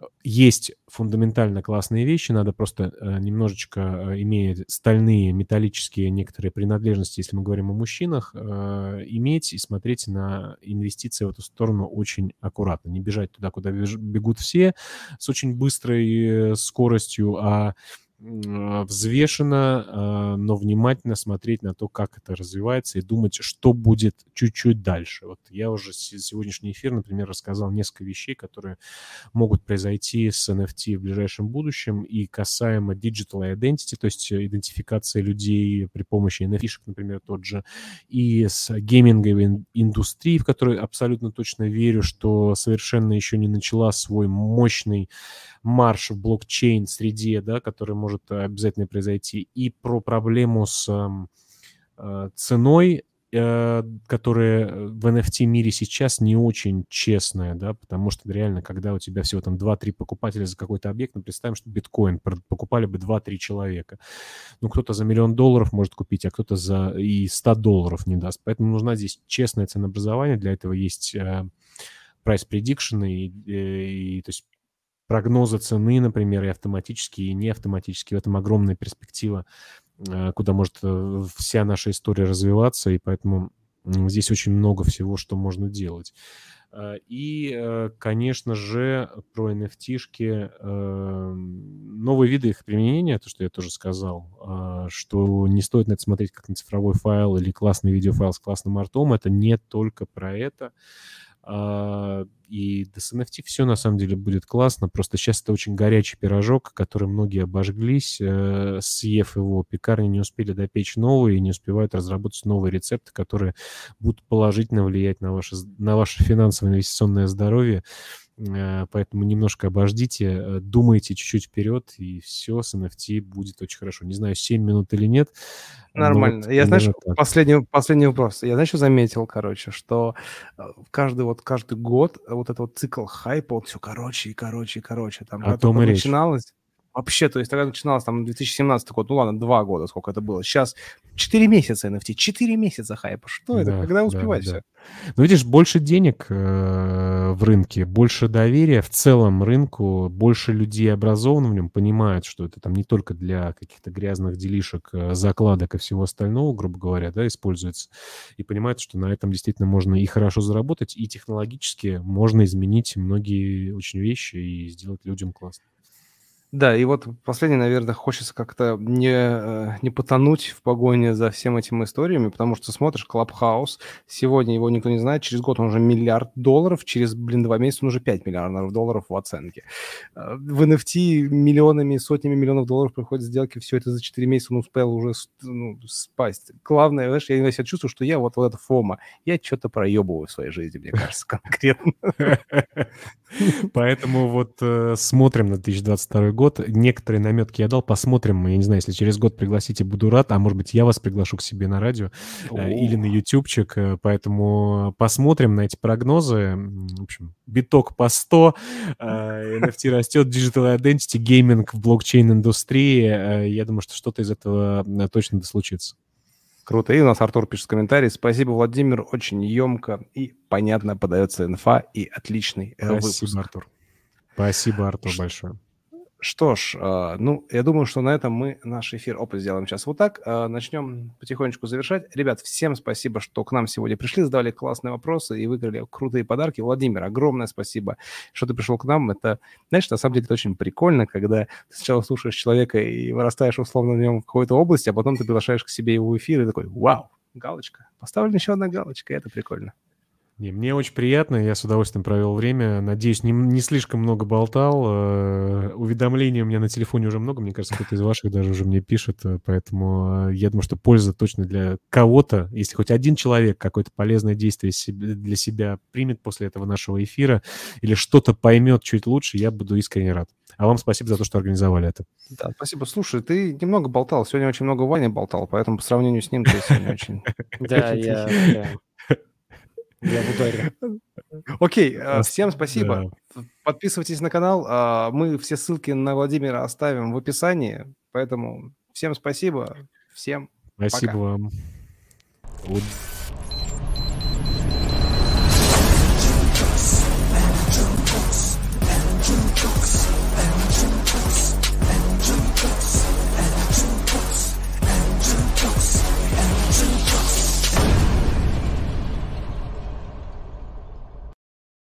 Speaker 3: Есть фундаментально классные вещи, надо просто э, немножечко, э, имея стальные, металлические некоторые принадлежности, если мы говорим о мужчинах, э, иметь и смотреть на инвестиции в эту сторону очень аккуратно. Не бежать туда, куда беж- бегут все с очень быстрой э, скоростью, а м, взвешенно, э, но внимательно смотреть на то, как это развивается, и думать, что будет чуть-чуть дальше. Вот я уже с- сегодняшний эфир, например, рассказал несколько вещей, которые могут произойти с эн эф ти в ближайшем будущем, и касаемо digital identity, то есть э, идентификации людей при помощи эн эф ти-шек, например, тот же, и с гейминговой ин- индустрией, в которой абсолютно точно верю, что совершенно еще не начала свой мощный марш в блокчейн-среде, да, который может э, обязательно произойти, и про проблему с эм, э, ценой, э, которая в эн эф ти-мире сейчас не очень честная, да, потому что реально, когда у тебя всего там два-три покупателя за какой-то объект, ну, представим, что биткоин пр- покупали бы два-три человека. Ну, кто-то за миллион долларов может купить, а кто-то за и ста долларов не даст. Поэтому нужна здесь честное ценообразование, для этого есть э, price prediction, и, и, и, то есть прогнозы цены, например, и автоматические, и не автоматические. В этом огромная перспектива, э, куда может э, вся наша история развиваться, и поэтому м, здесь очень много всего, что можно делать. Э, И, э, конечно же, про эн эф ти-шки, э, новые виды их применения, то, что я тоже сказал, а, что не стоит на это смотреть как на цифровой файл или классный видеофайл с классным артом, это не только про это. А, И да, с эн эф ти все на самом деле будет классно. Просто сейчас это очень горячий пирожок, который многие обожглись, э, съев его. Пекарни не успели допечь новые и не успевают разработать новые рецепты, которые будут положительно влиять на ваше, з- на ваше финансовое инвестиционное здоровье. Э, Поэтому немножко обождите, э, думайте чуть-чуть вперед, и все с эн эф ти будет очень хорошо. Не знаю, семь минут или нет, но вот
Speaker 1: Нормально. Я, знаешь,
Speaker 3: примерно так.
Speaker 1: последний, последний вопрос. Я, знаешь, что заметил, короче, что э, каждый вот каждый год вот этот вот цикл хайпа, он все короче и короче и короче. Там,
Speaker 3: О
Speaker 1: когда
Speaker 3: том
Speaker 1: только
Speaker 3: и речь.
Speaker 1: начиналось, вообще, то есть тогда начиналось там две тысячи семнадцатый год, ну ладно, два года, сколько это было. Сейчас четыре месяца эн эф ти, четыре месяца хайпа. Что это?
Speaker 3: Да,
Speaker 1: Когда
Speaker 3: да,
Speaker 1: успевать
Speaker 3: да.
Speaker 1: все?
Speaker 3: Ну, видишь, больше денег э, в рынке, больше доверия в целом рынку, больше людей образованных в нем понимают, что это там не только для каких-то грязных делишек, э, закладок и всего остального, грубо говоря, да, используется, и понимают, что на этом действительно можно и хорошо заработать, и технологически можно изменить многие очень вещи и сделать людям классно.
Speaker 1: Да, и вот последнее, наверное, хочется как-то не, э, не потонуть в погоне за всем этими историями, потому что смотришь Clubhouse, сегодня его никто не знает, через год он уже миллиард долларов, через, блин, два месяца он уже пять миллиардов долларов в оценке. Э, В эн эф ти миллионами, сотнями миллионов долларов проходят сделки, все это за четыре месяца он успел уже с- ну, спасть. Главное, знаешь, я себя чувствую, что я вот, вот эта фома, я что-то проебываю в своей жизни, мне кажется, конкретно.
Speaker 3: Поэтому вот э, смотрим на две тысячи двадцать второй год. Некоторые наметки я дал, посмотрим. Я не знаю, если через год пригласите, буду рад. А может быть, я вас приглашу к себе на радио э, или на
Speaker 1: О.
Speaker 3: ютубчик. Э, Поэтому посмотрим на эти прогнозы. М, В общем, биток по сто, э, эн эф ти растет, digital identity, гейминг в блокчейн-индустрии. Э, Я думаю, что что-то из этого э, точно случится.
Speaker 1: Круто. И у нас Артур пишет комментарий. Спасибо, Владимир. Очень емко и понятно подается инфа и отличный э,
Speaker 3: Спасибо,
Speaker 1: выпуск.
Speaker 3: Артур. Спасибо, Артур,
Speaker 1: Ш-
Speaker 3: большое.
Speaker 1: Что ж, а, ну, я думаю, что на этом мы наш эфир опыт сделаем сейчас вот так. А, начнем потихонечку завершать. Ребят, всем спасибо, что к нам сегодня пришли, задавали классные вопросы и выиграли крутые подарки. Владимир, огромное спасибо, что ты пришел к нам. Это, знаешь, на самом деле это очень прикольно, когда ты сначала слушаешь человека и вырастаешь условно в нем в какой-то области, а потом ты приглашаешь к себе его в эфир и такой, вау, галочка. Поставлена еще одна галочка, и это прикольно.
Speaker 3: Не, мне очень приятно, я с удовольствием провел время. Надеюсь, не, не слишком много болтал. Э, Уведомлений у меня на телефоне уже много. Мне кажется, кто-то из ваших даже уже мне пишет. э, Поэтому э, я думаю, что польза точно для кого-то, если хоть один человек какое-то полезное действие себе- для себя примет после этого нашего эфира или что-то поймет чуть лучше, я буду искренне рад. А вам спасибо за то, что организовали это.
Speaker 1: Да, спасибо. Слушай, ты немного болтал. Сегодня очень много Ваня болтал, поэтому по сравнению с ним ты сегодня очень,
Speaker 2: Да,
Speaker 1: очень
Speaker 2: я
Speaker 1: тихий.
Speaker 2: прям... Я в ударе.
Speaker 1: Окей, э,
Speaker 3: Ос-
Speaker 1: всем спасибо.
Speaker 3: Да,
Speaker 1: Подписывайтесь на канал. а, Мы все ссылки на Владимира оставим в описании. Поэтому всем спасибо. Всем
Speaker 3: спасибо
Speaker 1: пока.
Speaker 3: вам. Уд-